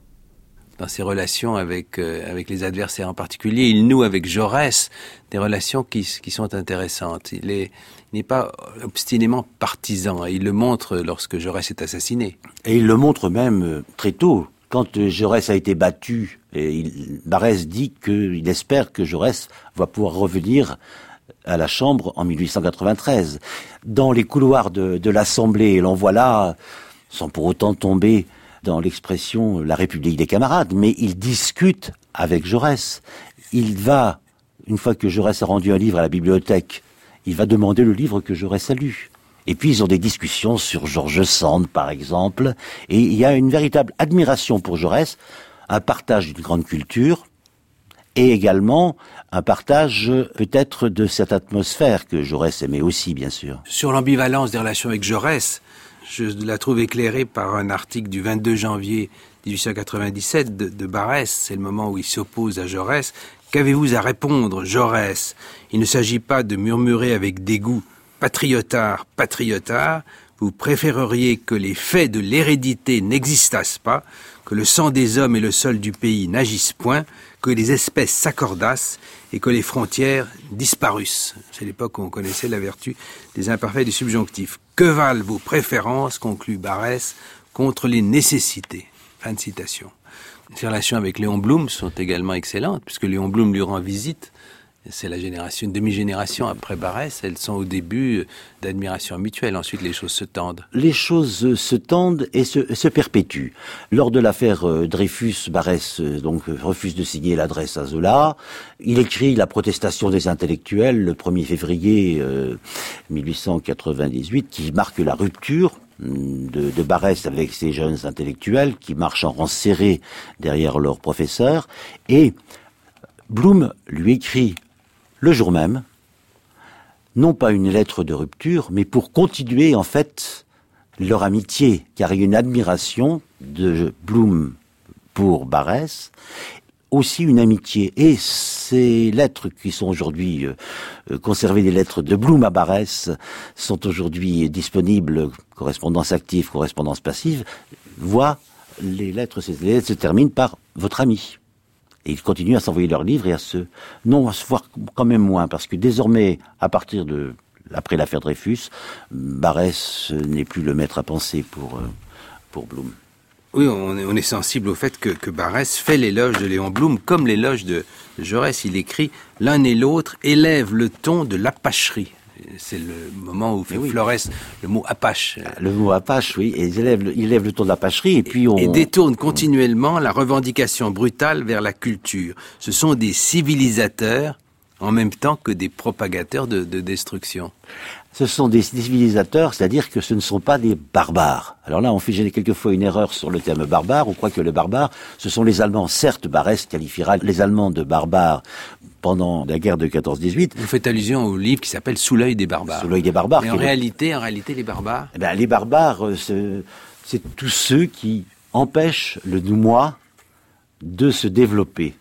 Dans ses relations avec, euh, avec les adversaires en particulier, il noue avec Jaurès des relations qui, qui sont intéressantes. Il est, il n'est pas obstinément partisan, et il le montre lorsque Jaurès est assassiné. Et il le montre même très tôt. Quand Jaurès a été battu, et il, Barrès dit qu'il espère que Jaurès va pouvoir revenir à la Chambre en mille huit cent quatre-vingt-treize. Dans les couloirs de, de l'Assemblée, l'on voit là, sans pour autant tomber dans l'expression « la République des camarades », mais il discute avec Jaurès. Il va, une fois que Jaurès a rendu un livre à la bibliothèque, il va demander le livre que Jaurès a lu. Et puis ils ont des discussions sur George Sand, par exemple, et il y a une véritable admiration pour Jaurès, un partage d'une grande culture, et également un partage peut-être de cette atmosphère que Jaurès aimait aussi, bien sûr. Sur l'ambivalence des relations avec Jaurès, je la trouve éclairée par un article du vingt-deux janvier mille huit cent quatre-vingt-dix-sept de, de Barrès. C'est le moment où il s'oppose à Jaurès. « Qu'avez-vous à répondre, Jaurès ? Il ne s'agit pas de murmurer avec dégoût « patriotard, patriotard ». Vous préféreriez que les faits de l'hérédité n'existassent pas, que le sang des hommes et le sol du pays n'agissent point, que les espèces s'accordassent et que les frontières disparussent. C'est l'époque où on connaissait la vertu des imparfaits du subjonctif. Que valent vos préférences, conclut Barrès, contre les nécessités. Fin de citation. Ses relations avec Léon Blum sont également excellentes, puisque Léon Blum lui rend visite. C'est la génération, une demi-génération après Barrès. Elles sont au début d'admiration mutuelle. Ensuite, les choses se tendent. Les choses se tendent et se, se perpétuent. Lors de l'affaire Dreyfus, Barrès donc refuse de signer l'adresse à Zola. Il écrit La protestation des intellectuels le premier février euh, mille huit cent quatre-vingt-dix-huit, qui marque la rupture de, de Barrès avec ces jeunes intellectuels qui marchent en rang serré derrière leur professeur. Et Blum lui écrit le jour même, non pas une lettre de rupture, mais pour continuer en fait leur amitié, car il y a une admiration de Blum pour Barrès, aussi une amitié. Et ces lettres qui sont aujourd'hui euh, conservées, des lettres de Blum à Barrès, sont aujourd'hui disponibles, correspondance active, correspondance passive, voient les lettres, ces lettres se terminent par « votre ami ». Et ils continuent à s'envoyer leurs livres et à se... Non, à se voir quand même moins, parce que désormais, à partir de... après l'affaire Dreyfus, Barrès n'est plus le maître à penser pour, pour Blum. Oui, on est, on est sensible au fait que, que Barrès fait l'éloge de Léon Blum comme l'éloge de, de Jaurès. Il écrit « L'un et l'autre élèvent le ton de l'apacherie ». C'est le moment où fait oui. Florès le mot apache. Le mot apache, oui, et ils élèvent, ils élèvent le ton de l'apacherie et puis on... Et détourne continuellement la revendication brutale vers la culture. Ce sont des civilisateurs en même temps que des propagateurs de, de destruction. Ce sont des civilisateurs, c'est-à-dire que ce ne sont pas des barbares. Alors là, on fait quelquefois une erreur sur le terme barbare. On croit que les barbares, ce sont les Allemands. Certes, Barrès qualifiera les Allemands de barbares pendant la guerre de quatorze dix-huit. Vous faites allusion au livre qui s'appelle « Sous l'œil des barbares ». Sous l'œil des barbares. Mais en réalité, en réalité, les barbares... Eh ben, les barbares, c'est, c'est tous ceux qui empêchent le nous-moi de se développer.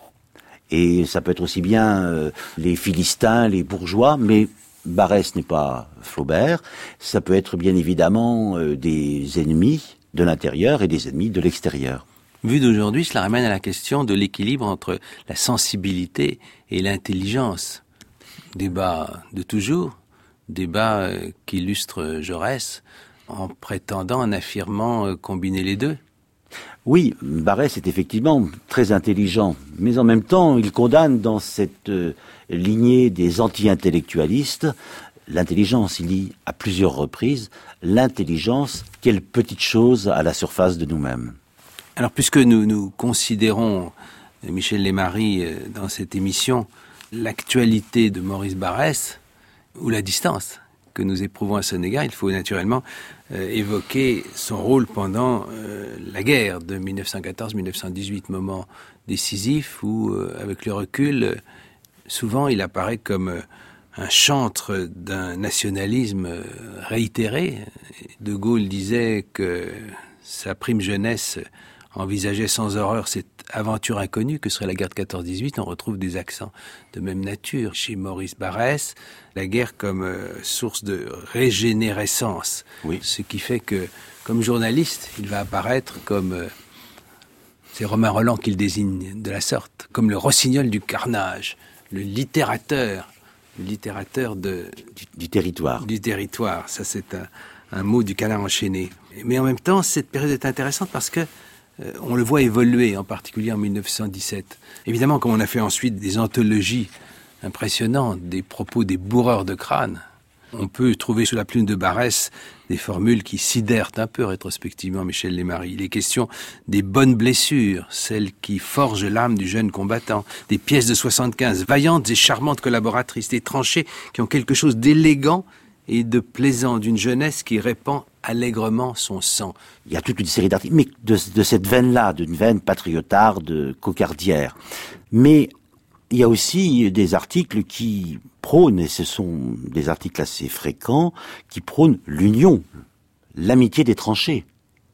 Et ça peut être aussi bien euh, les Philistins, les bourgeois, mais Barrès n'est pas Flaubert. Ça peut être bien évidemment euh, des ennemis de l'intérieur et des ennemis de l'extérieur. Vu d'aujourd'hui, cela ramène à la question de l'équilibre entre la sensibilité et l'intelligence. Débat de toujours, débat euh, qui illustre Jaurès en prétendant, en affirmant euh, combiner les deux. Oui, Barrès est effectivement très intelligent, mais en même temps, il condamne dans cette euh, lignée des anti-intellectualistes l'intelligence. Il dit à plusieurs reprises, l'intelligence, quelle petite chose à la surface de nous-mêmes. Alors, puisque nous, nous considérons, Michel Lémarie, euh, dans cette émission, l'actualité de Maurice Barrès, ou la distance que nous éprouvons à son égard, il faut naturellement euh, évoquer son rôle pendant euh, la guerre de mille neuf cent quatorze mille neuf cent dix-huit, moment décisif où, euh, avec le recul, euh, souvent il apparaît comme euh, un chantre d'un nationalisme euh, réitéré. De Gaulle disait que sa prime jeunesse envisageait sans horreur cette aventure inconnue que serait la guerre de quatorze dix-huit, on retrouve des accents de même nature chez Maurice Barrès, la guerre comme euh, source de régénérescence. Oui. Ce qui fait que, comme journaliste, il va apparaître comme... Euh, c'est Romain Rolland qui le désigne de la sorte, comme le rossignol du carnage, le littérateur, le littérateur de, du, du territoire. Du territoire, ça c'est un, un mot du Canard enchaîné. Mais en même temps, cette période est intéressante parce que euh, on le voit évoluer, en particulier en mille neuf cent dix-sept. Évidemment, comme on a fait ensuite des anthologies impressionnantes, des propos des bourreurs de crâne, on peut trouver sous la plume de Barrès des formules qui sidèrent un peu rétrospectivement Michel Lémarie. Il est question des bonnes blessures, celles qui forgent l'âme du jeune combattant, des pièces de soixante-quinze, vaillantes et charmantes collaboratrices, des tranchées qui ont quelque chose d'élégant et de plaisant, d'une jeunesse qui répand allègrement son sang. Il y a toute une série d'articles, mais de, de cette veine-là, d'une veine patriotarde, cocardière. Mais il y a aussi des articles qui prônent, et ce sont des articles assez fréquents, qui prônent l'union, l'amitié des tranchées.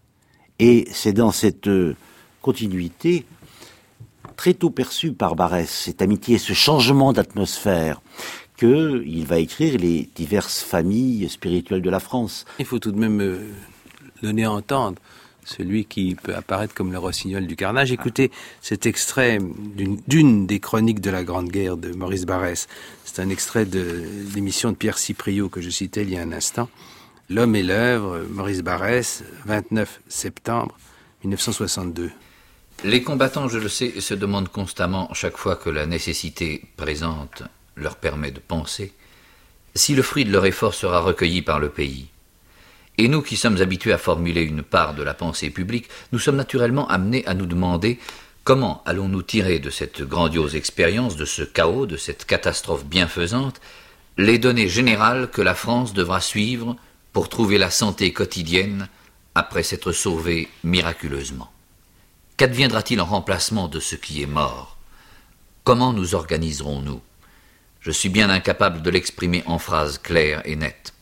Et c'est dans cette continuité, très tôt perçue par Barrès, cette amitié, ce changement d'atmosphère, qu'il va écrire les diverses familles spirituelles de la France. Il faut tout de même euh, donner à entendre celui qui peut apparaître comme le rossignol du carnage. Écoutez cet extrait d'une, d'une des chroniques de la Grande Guerre de Maurice Barrès. C'est un extrait de l'émission de Pierre Cipriot que je citais il y a un instant. L'homme et l'œuvre, Maurice Barrès, vingt-neuf septembre mille neuf cent soixante-deux. Les combattants, je le sais, se demandent constamment, chaque fois que la nécessité présente leur permet de penser, si le fruit de leur effort sera recueilli par le pays. Et nous qui sommes habitués à formuler une part de la pensée publique, nous sommes naturellement amenés à nous demander comment allons-nous tirer de cette grandiose expérience, de ce chaos, de cette catastrophe bienfaisante, les données générales que la France devra suivre pour trouver la santé quotidienne après s'être sauvée miraculeusement. Qu'adviendra-t-il en remplacement de ce qui est mort? Comment nous organiserons-nous? Je suis bien incapable de l'exprimer en phrases claires et nettes.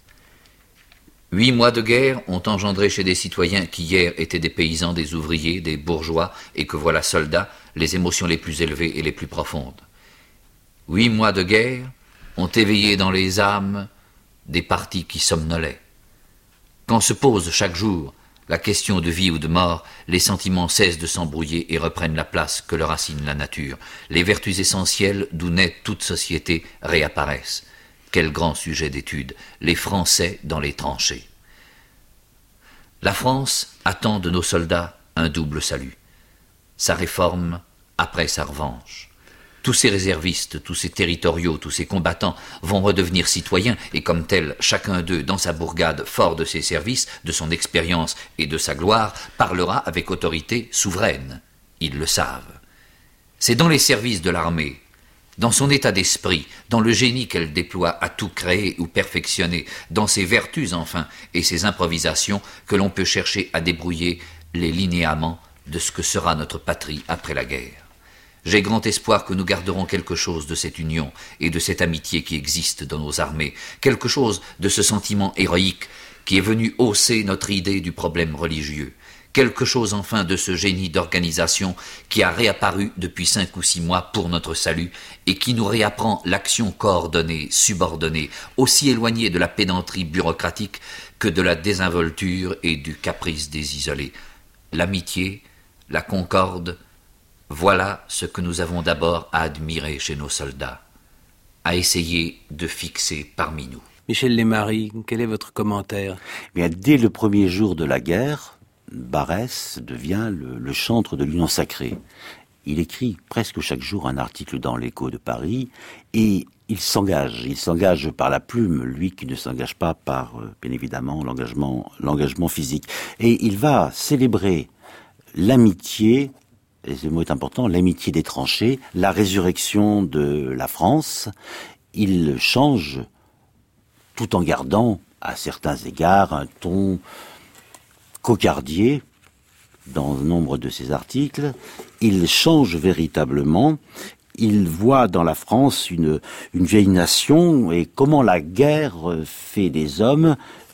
Huit mois de guerre ont engendré chez des citoyens qui hier étaient des paysans, des ouvriers, des bourgeois, et que voilà soldats, les émotions les plus élevées et les plus profondes. Huit mois de guerre ont éveillé dans les âmes des partis qui somnolaient. Quand se pose chaque jour la question de vie ou de mort, les sentiments cessent de s'embrouiller et reprennent la place que leur assigne la nature. Les vertus essentielles d'où naît toute société réapparaissent. Quel grand sujet d'étude, les Français dans les tranchées. La France attend de nos soldats un double salut. Sa réforme après sa revanche. Tous ces réservistes, tous ces territoriaux, tous ces combattants vont redevenir citoyens et comme tels, chacun d'eux, dans sa bourgade, fort de ses services, de son expérience et de sa gloire, parlera avec autorité souveraine. Ils le savent. C'est dans les services de l'armée, dans son état d'esprit, dans le génie qu'elle déploie à tout créer ou perfectionner, dans ses vertus enfin et ses improvisations, que l'on peut chercher à débrouiller les linéaments de ce que sera notre patrie après la guerre. J'ai grand espoir que nous garderons quelque chose de cette union et de cette amitié qui existe dans nos armées, quelque chose de ce sentiment héroïque qui est venu hausser notre idée du problème religieux, quelque chose enfin de ce génie d'organisation qui a réapparu depuis cinq ou six mois pour notre salut et qui nous réapprend l'action coordonnée, subordonnée, aussi éloignée de la pédanterie bureaucratique que de la désinvolture et du caprice des isolés. L'amitié, la concorde, voilà ce que nous avons d'abord à admirer chez nos soldats, à essayer de fixer parmi nous. Michel Lémarie, quel est votre commentaire? Bien, dès le premier jour de la guerre, Barrès devient le, le chantre de l'Union sacrée. Il écrit presque chaque jour un article dans l'Écho de Paris et il s'engage. Il s'engage par la plume, lui qui ne s'engage pas par, bien évidemment, l'engagement, l'engagement physique. Et il va célébrer l'amitié, et ce mot est important, l'amitié des tranchées, la résurrection de la France. Il change, tout en gardant, à certains égards, un ton cocardier dans nombre de ses articles. Il change véritablement. Il voit dans la France une, une vieille nation et comment la guerre fait des hommes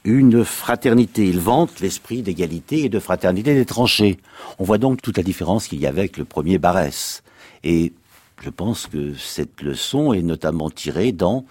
une fraternité. Il vante l'esprit d'égalité et de fraternité des tranchées. On voit donc toute la différence qu'il y avait avec le premier Barrès. Et je pense que cette leçon est notamment tirée dans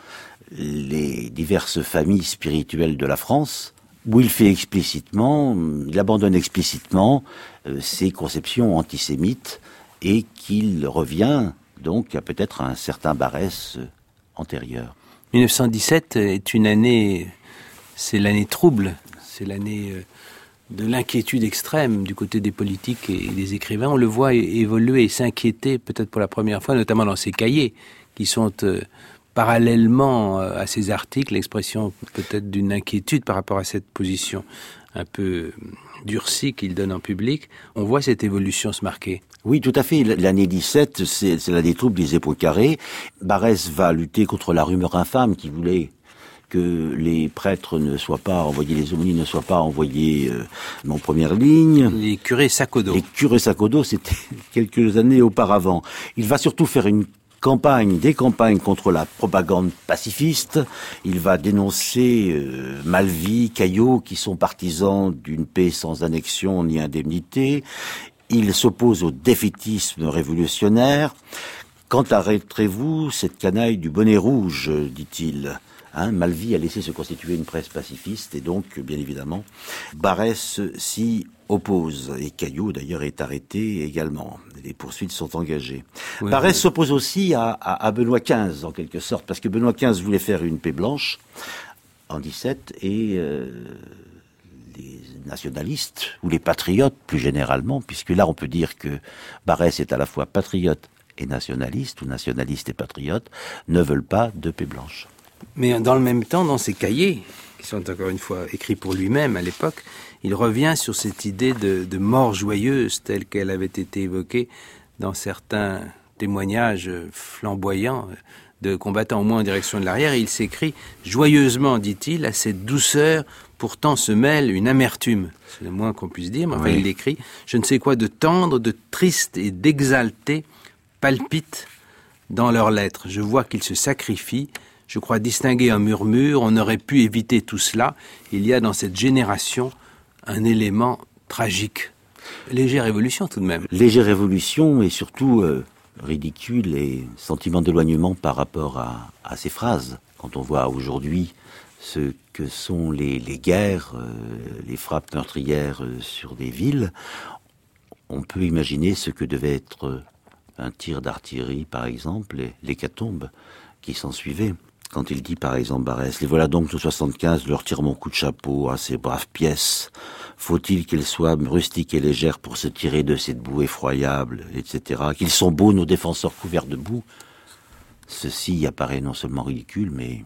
les diverses familles spirituelles de la France, où il fait explicitement, il abandonne explicitement euh, ses conceptions antisémites et qu'il revient donc à peut-être un certain Barrès euh, antérieur. mille neuf cent dix-sept est une année, c'est l'année trouble, c'est l'année de l'inquiétude extrême du côté des politiques et des écrivains. On le voit évoluer et s'inquiéter peut-être pour la première fois, notamment dans ces cahiers qui sont euh, parallèlement à ces articles, l'expression peut-être d'une inquiétude par rapport à cette position un peu durcie qu'il donne en public. On voit cette évolution se marquer. Oui, tout à fait. L'année dix-sept, c'est, c'est l'année trouble des Poincaré. Barrès va lutter contre la rumeur infâme qui voulait que les prêtres ne soient pas envoyés, les aumôniers ne soient pas envoyés euh, en première ligne. Les curés Sacodo. Les curés Sacodo, c'était quelques années auparavant. Il va surtout faire une campagne, des campagnes contre la propagande pacifiste. Il va dénoncer euh, Malvy, Caillot, qui sont partisans d'une paix sans annexion ni indemnité. Il s'oppose au défaitisme révolutionnaire. Quand arrêterez-vous cette canaille du bonnet rouge, dit-il. Hein, Malvy a laissé se constituer une presse pacifiste et donc, bien évidemment, Barrès s'y oppose. Et Caillot, d'ailleurs, est arrêté également. Les poursuites sont engagées. Oui, Barrès oui. s'oppose aussi à, à, à Benoît quinze, en quelque sorte, parce que Benoît quinze voulait faire une paix blanche en dix-sept et euh, les nationalistes, ou les patriotes plus généralement, puisque là on peut dire que Barrès est à la fois patriote et nationaliste, ou nationaliste et patriote, ne veulent pas de paix blanche. Mais dans le même temps, dans ses cahiers, qui sont encore une fois écrits pour lui-même à l'époque, il revient sur cette idée de, de mort joyeuse telle qu'elle avait été évoquée dans certains témoignages flamboyants de combattants au moins en direction de l'arrière. Et il s'écrit « Joyeusement, dit-il, à cette douceur pourtant se mêle une amertume. » C'est le moins qu'on puisse dire, mais enfin oui. Il écrit « Je ne sais quoi de tendre, de triste et d'exalté palpite dans leurs lettres. Je vois qu'ils se sacrifient. Je crois distinguer un murmure. On aurait pu éviter tout cela. Il y a dans cette génération un élément tragique. » Légère évolution tout de même. Légère évolution et surtout euh, ridicule et sentiment d'éloignement par rapport à, à ces phrases. Quand on voit aujourd'hui ce que sont les, les guerres, euh, les frappes meurtrières euh, sur des villes, on peut imaginer ce que devait être un tir d'artillerie, par exemple, et l'hécatombe qui s'en suivait. Quand il dit, par exemple, Barrès, « Les voilà donc, tous soixante-quinze, leur tirent mon coup de chapeau à ces braves pièces. Faut-il qu'elles soient rustiques et légères pour se tirer de cette boue effroyable, et cetera. Qu'ils sont beaux, nos défenseurs couverts de boue. » Ceci apparaît non seulement ridicule, mais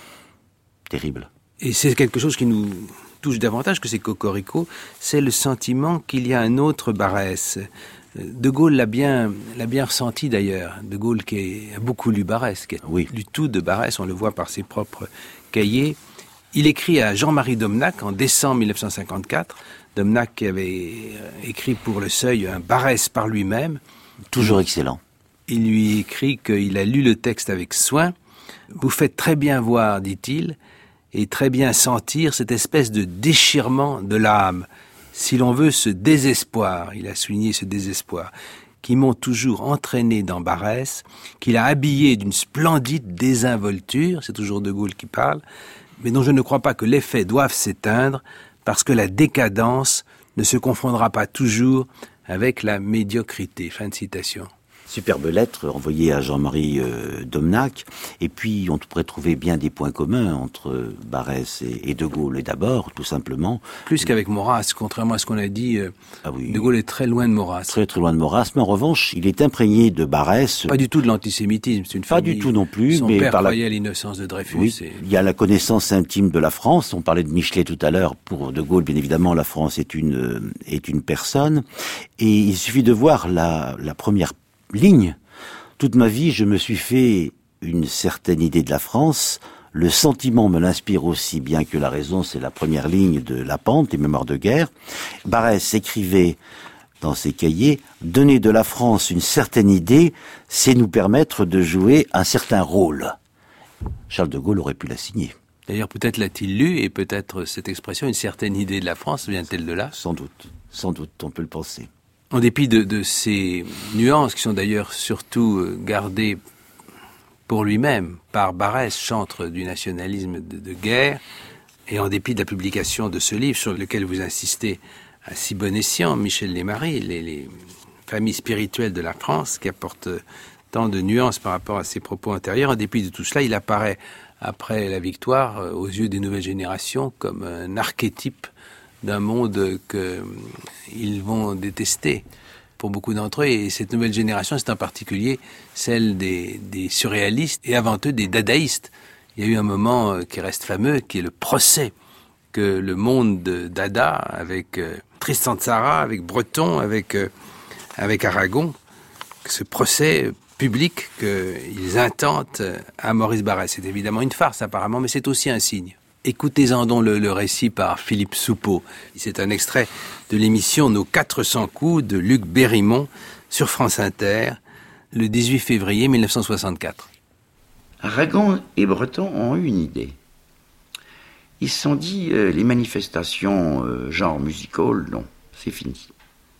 terrible. Et c'est quelque chose qui nous touche davantage que ces cocoricots, c'est le sentiment qu'il y a un autre Barrès. De Gaulle l'a bien, l'a bien ressenti d'ailleurs. De Gaulle qui a beaucoup lu Barrès, qui a oui. lu tout de Barrès, on le voit par ses propres cahiers. Il écrit à Jean-Marie Domnac en décembre dix-neuf cent cinquante-quatre. Domnac qui avait écrit pour Le Seuil un Barrès par lui-même. Toujours excellent. Il lui écrit qu'il a lu le texte avec soin. Vous faites très bien voir, dit-il, et très bien sentir cette espèce de déchirement de l'âme. Si l'on veut ce désespoir, il a souligné ce désespoir, qui m'ont toujours entraîné dans Barrès, qu'il a habillé d'une splendide désinvolture, c'est toujours De Gaulle qui parle, mais dont je ne crois pas que l'effet doive s'éteindre, parce que la décadence ne se confondra pas toujours avec la médiocrité. Fin de citation. Superbe lettre envoyée à Jean-Marie euh, Domnac. Et puis, on pourrait trouver bien des points communs entre Barrès et, et De Gaulle. Et d'abord, tout simplement... Plus qu'avec Maurras, contrairement à ce qu'on a dit, euh, ah oui, De Gaulle est très loin de Maurras. Très, très loin de Maurras. Mais en revanche, il est imprégné de Barrès. Pas du tout de l'antisémitisme. C'est une Pas famille, du tout non plus. Son mais père par croyait la... à l'innocence de Dreyfus. Oui, et... il y a la connaissance intime de la France. On parlait de Michelet tout à l'heure. Pour De Gaulle, bien évidemment, la France est une, euh, est une personne. Et il suffit de voir la, la première ligne. Toute ma vie, je me suis fait une certaine idée de la France. Le sentiment me l'inspire aussi bien que la raison, c'est la première ligne de La Pente, les mémoires de guerre. Barrès écrivait dans ses cahiers, « Donner de la France une certaine idée, c'est nous permettre de jouer un certain rôle. » Charles de Gaulle aurait pu la signer. D'ailleurs, peut-être l'a-t-il lu, et peut-être cette expression, une certaine idée de la France, vient-elle de là? Sans doute, sans doute, on peut le penser. En dépit de, de ces nuances, qui sont d'ailleurs surtout gardées pour lui-même par Barrès, chantre du nationalisme de, de guerre, et en dépit de la publication de ce livre sur lequel vous insistez à si bon escient, Michel Lesmarie, les, les familles spirituelles de la France, qui apportent tant de nuances par rapport à ses propos antérieurs, en dépit de tout cela, il apparaît après la victoire, euh, aux yeux des nouvelles générations, comme un archétype d'un monde qu'ils vont détester pour beaucoup d'entre eux. Et cette nouvelle génération, c'est en particulier celle des, des surréalistes et avant eux des dadaïstes. Il y a eu un moment euh, qui reste fameux, qui est le procès que le monde de Dada, avec euh, Tristan Tzara, avec Breton, avec, euh, avec Aragon, ce procès public qu'ils intentent à Maurice Barrès. C'est évidemment une farce apparemment, mais c'est aussi un signe. Écoutez-en donc le, le récit par Philippe Soupeau. C'est un extrait de l'émission Nos quatre cents coups de Luc Berrimont sur France Inter, le dix-huit février mille neuf cent soixante-quatre. Aragon et Breton ont eu une idée. Ils se sont dit, euh, les manifestations euh, genre musical, non, c'est fini.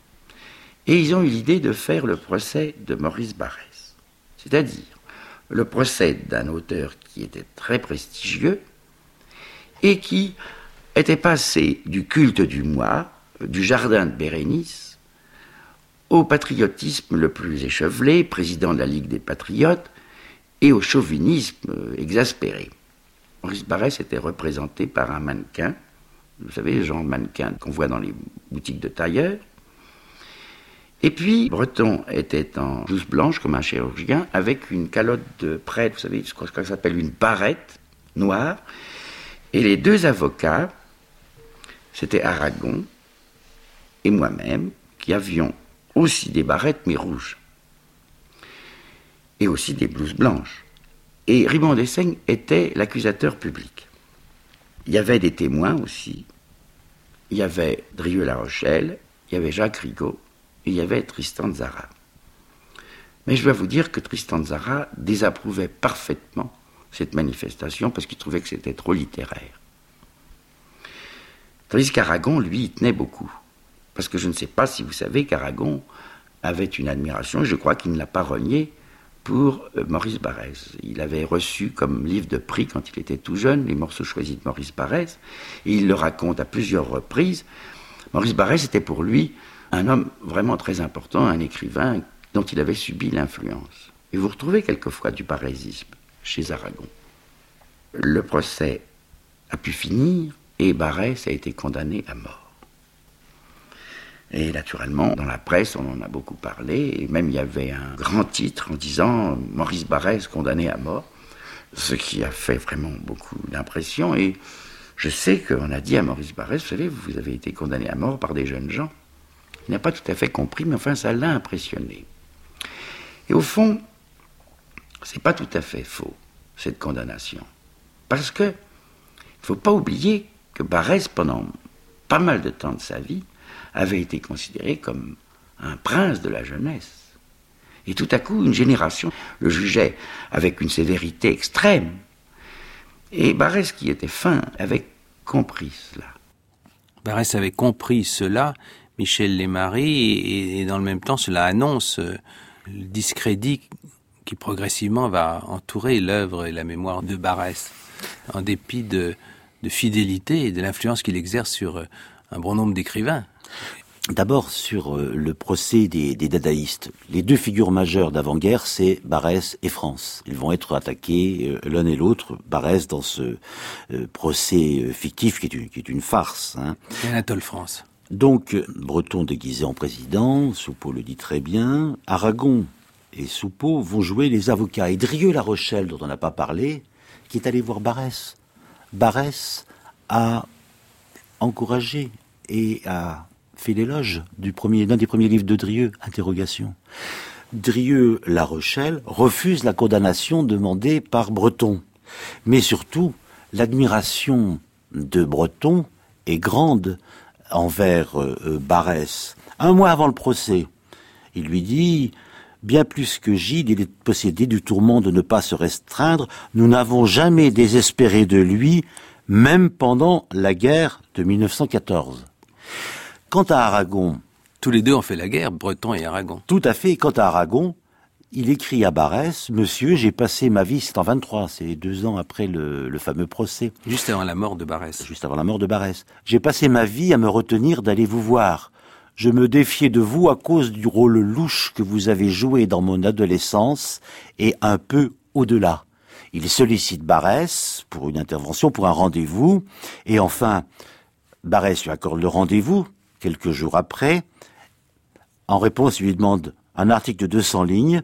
Et ils ont eu l'idée de faire le procès de Maurice Barrès. C'est-à-dire le procès d'un auteur qui était très prestigieux et qui était passé du culte du moi, du jardin de Bérénice, au patriotisme le plus échevelé, président de la Ligue des Patriotes, et au chauvinisme exaspéré. Maurice Barrès était représenté par un mannequin, vous savez, le genre de mannequin qu'on voit dans les boutiques de tailleurs. Et puis, Breton était en blouse blanche, comme un chirurgien, avec une calotte de prêtre, vous savez, ce que ça s'appelle une barrette noire. Et les deux avocats, c'était Aragon et moi-même, qui avions aussi des barrettes, mais rouges. Et aussi des blouses blanches. Et Ribon d'Essaigne était l'accusateur public. Il y avait des témoins aussi. Il y avait Drieux-La Rochelle, il y avait Jacques Rigaud, il y avait Tristan Tzara. Mais je dois vous dire que Tristan Tzara désapprouvait parfaitement cette manifestation parce qu'il trouvait que c'était trop littéraire. Tandis qu'Aragon, lui, y tenait beaucoup. Parce que je ne sais pas si vous savez qu'Aragon avait une admiration, et je crois qu'il ne l'a pas renié, pour Maurice Barrès. Il avait reçu comme livre de prix, quand il était tout jeune, les morceaux choisis de Maurice Barrès, et il le raconte à plusieurs reprises. Maurice Barrès était pour lui un homme vraiment très important, un écrivain dont il avait subi l'influence. Et vous retrouvez quelquefois du barrésisme chez Aragon. Le procès a pu finir et Barrès a été condamné à mort. Et naturellement, dans la presse, on en a beaucoup parlé, et même il y avait un grand titre en disant « Maurice Barrès condamné à mort », ce qui a fait vraiment beaucoup d'impression. Et je sais qu'on a dit à Maurice Barrès « Vous savez, vous avez été condamné à mort par des jeunes gens ». Il n'a pas tout à fait compris, mais enfin, ça l'a impressionné. Et au fond, c'est pas tout à fait faux, cette condamnation. Parce que, il ne faut pas oublier que Barrès, pendant pas mal de temps de sa vie, avait été considéré comme un prince de la jeunesse. Et tout à coup, une génération le jugeait avec une sévérité extrême. Et Barrès, qui était fin, avait compris cela. Barrès avait compris cela, Michel Lesmarie, et, et dans le même temps, cela annonce euh, le discrédit qui progressivement va entourer l'œuvre et la mémoire de Barrès, en dépit de, de fidélité et de l'influence qu'il exerce sur euh, un bon nombre d'écrivains. D'abord, sur euh, le procès des, des dadaïstes. Les deux figures majeures d'avant-guerre, c'est Barrès et France. Ils vont être attaqués euh, l'un et l'autre. Barrès dans ce euh, procès euh, fictif qui est une, qui est une farce. Hein. Et Anatole France. Donc, Breton déguisé en président, Soupeau le dit très bien. Aragon et Soupeau vont jouer les avocats. Et Drieux-La Rochelle, dont on n'a pas parlé, qui est allé voir Barrès. Barrès a encouragé et a fait l'éloge du premier, d'un des premiers livres de Drieux, Interrogation. Drieux-La Rochelle refuse la condamnation demandée par Breton. Mais surtout, l'admiration de Breton est grande envers euh, Barrès. Un mois avant le procès, il lui dit Bien plus que Gide, il est possédé du tourment de ne pas se restreindre. Nous n'avons jamais désespéré de lui, même pendant la guerre de mille neuf cent quatorze. Quant à Aragon... Tous les deux ont fait la guerre, Breton et Aragon. Tout à fait. Quant à Aragon, il écrit à Barrès, « Monsieur, j'ai passé ma vie, c'est en vingt-trois, c'est deux ans après le, le fameux procès. » Juste avant la mort de Barrès. Juste avant la mort de Barrès. « J'ai passé ma vie à me retenir d'aller vous voir. Je me défiais de vous à cause du rôle louche que vous avez joué dans mon adolescence et un peu au-delà. » Il sollicite Barrès pour une intervention, pour un rendez-vous. Et enfin, Barrès lui accorde le rendez-vous, quelques jours après. En réponse, il lui demande un article de deux cents lignes,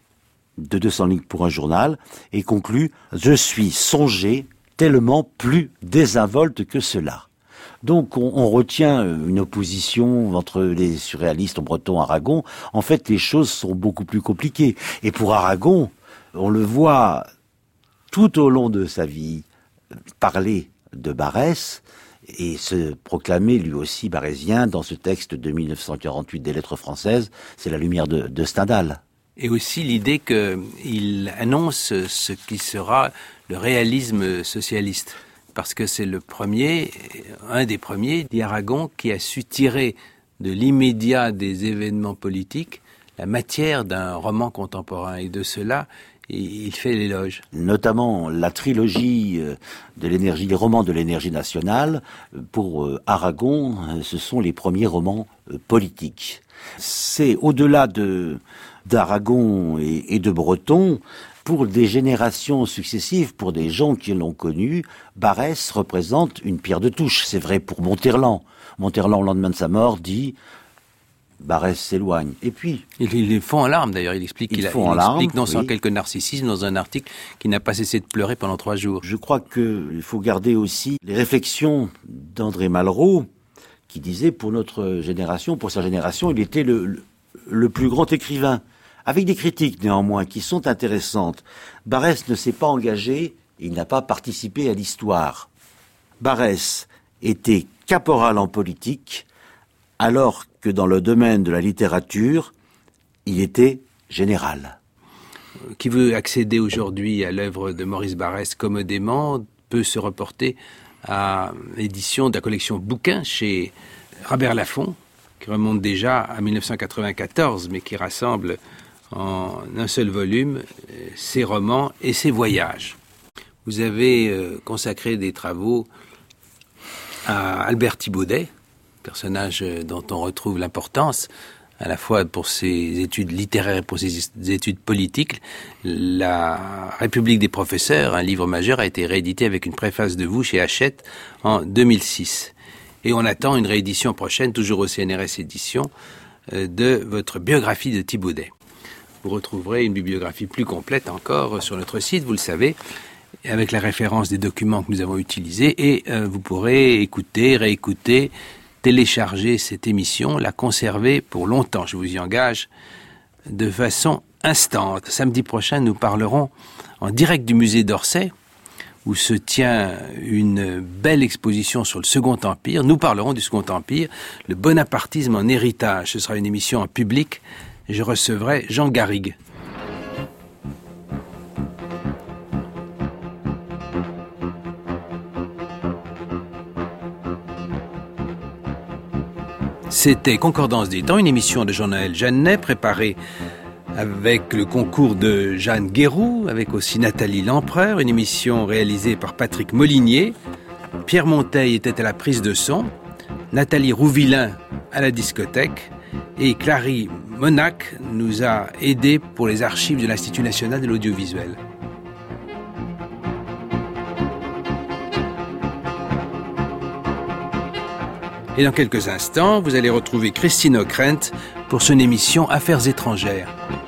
de deux cents lignes pour un journal, et conclut « Je suis songé tellement plus désinvolte que cela ». Donc on, on retient une opposition entre les surréalistes Breton et Aragon. En fait, les choses sont beaucoup plus compliquées. Et pour Aragon, on le voit tout au long de sa vie parler de Barrès, et se proclamer lui aussi barrésien dans ce texte de mille neuf cent quarante-huit des Lettres françaises, c'est la lumière de, de Stendhal. Et aussi l'idée qu'il annonce ce qui sera le réalisme socialiste, parce que c'est le premier, un des premiers, dit Aragon, qui a su tirer de l'immédiat des événements politiques la matière d'un roman contemporain, et de cela, il fait l'éloge. Notamment la trilogie de l'énergie, les romans de l'énergie nationale, pour Aragon, ce sont les premiers romans politiques. C'est au-delà de d'Aragon et, et de Breton, pour des générations successives, pour des gens qui l'ont connu, Barrès représente une pierre de touche. C'est vrai pour Monterland. Monterland, au lendemain de sa mort, dit Barrès s'éloigne. Et puis... Il, il fond en larmes, d'ailleurs. Il explique qu'il il a, fond il en larmes, explique non sans oui. quelques narcissismes dans un article qui n'a pas cessé de pleurer pendant trois jours. Je crois qu'il faut garder aussi les réflexions d'André Malraux, qui disait pour notre génération, pour sa génération, il était le, le, le plus grand écrivain. Avec des critiques néanmoins qui sont intéressantes. Barrès ne s'est pas engagé, il n'a pas participé à l'histoire. Barrès était caporal en politique, alors que dans le domaine de la littérature, il était général. Qui veut accéder aujourd'hui à l'œuvre de Maurice Barrès commodément peut se reporter à l'édition de la collection bouquins chez Robert Laffont, qui remonte déjà à mille neuf cent quatre-vingt-quatorze, mais qui rassemble en un seul volume ses romans et ses voyages. Vous avez euh, consacré des travaux à Albert Thibaudet, personnage dont on retrouve l'importance à la fois pour ses études littéraires et pour ses études politiques. La République des professeurs, un livre majeur, a été réédité avec une préface de vous chez Hachette en deux mille six. Et on attend une réédition prochaine, toujours au C N R S Éditions, euh, de votre biographie de Thibaudet. Vous retrouverez une bibliographie plus complète encore sur notre site, vous le savez, avec la référence des documents que nous avons utilisés, et euh, vous pourrez écouter, réécouter, télécharger cette émission, la conserver pour longtemps, je vous y engage, de façon instante. Samedi prochain, nous parlerons en direct du musée d'Orsay, où se tient une belle exposition sur le Second Empire. Nous parlerons du Second Empire, le bonapartisme en héritage. Ce sera une émission en public. Je recevrai Jean Garrigue. C'était Concordance des temps, une émission de Jean-Noël Jeannet, préparée avec le concours de Jeanne Guéroux, avec aussi Nathalie Lempereur, une émission réalisée par Patrick Molinier. Pierre Monteil était à la prise de son, Nathalie Rouvillain à la discothèque, et Clary Monac nous a aidés pour les archives de l'Institut national de l'audiovisuel. Et dans quelques instants, vous allez retrouver Christine Ockrent pour son émission Affaires étrangères.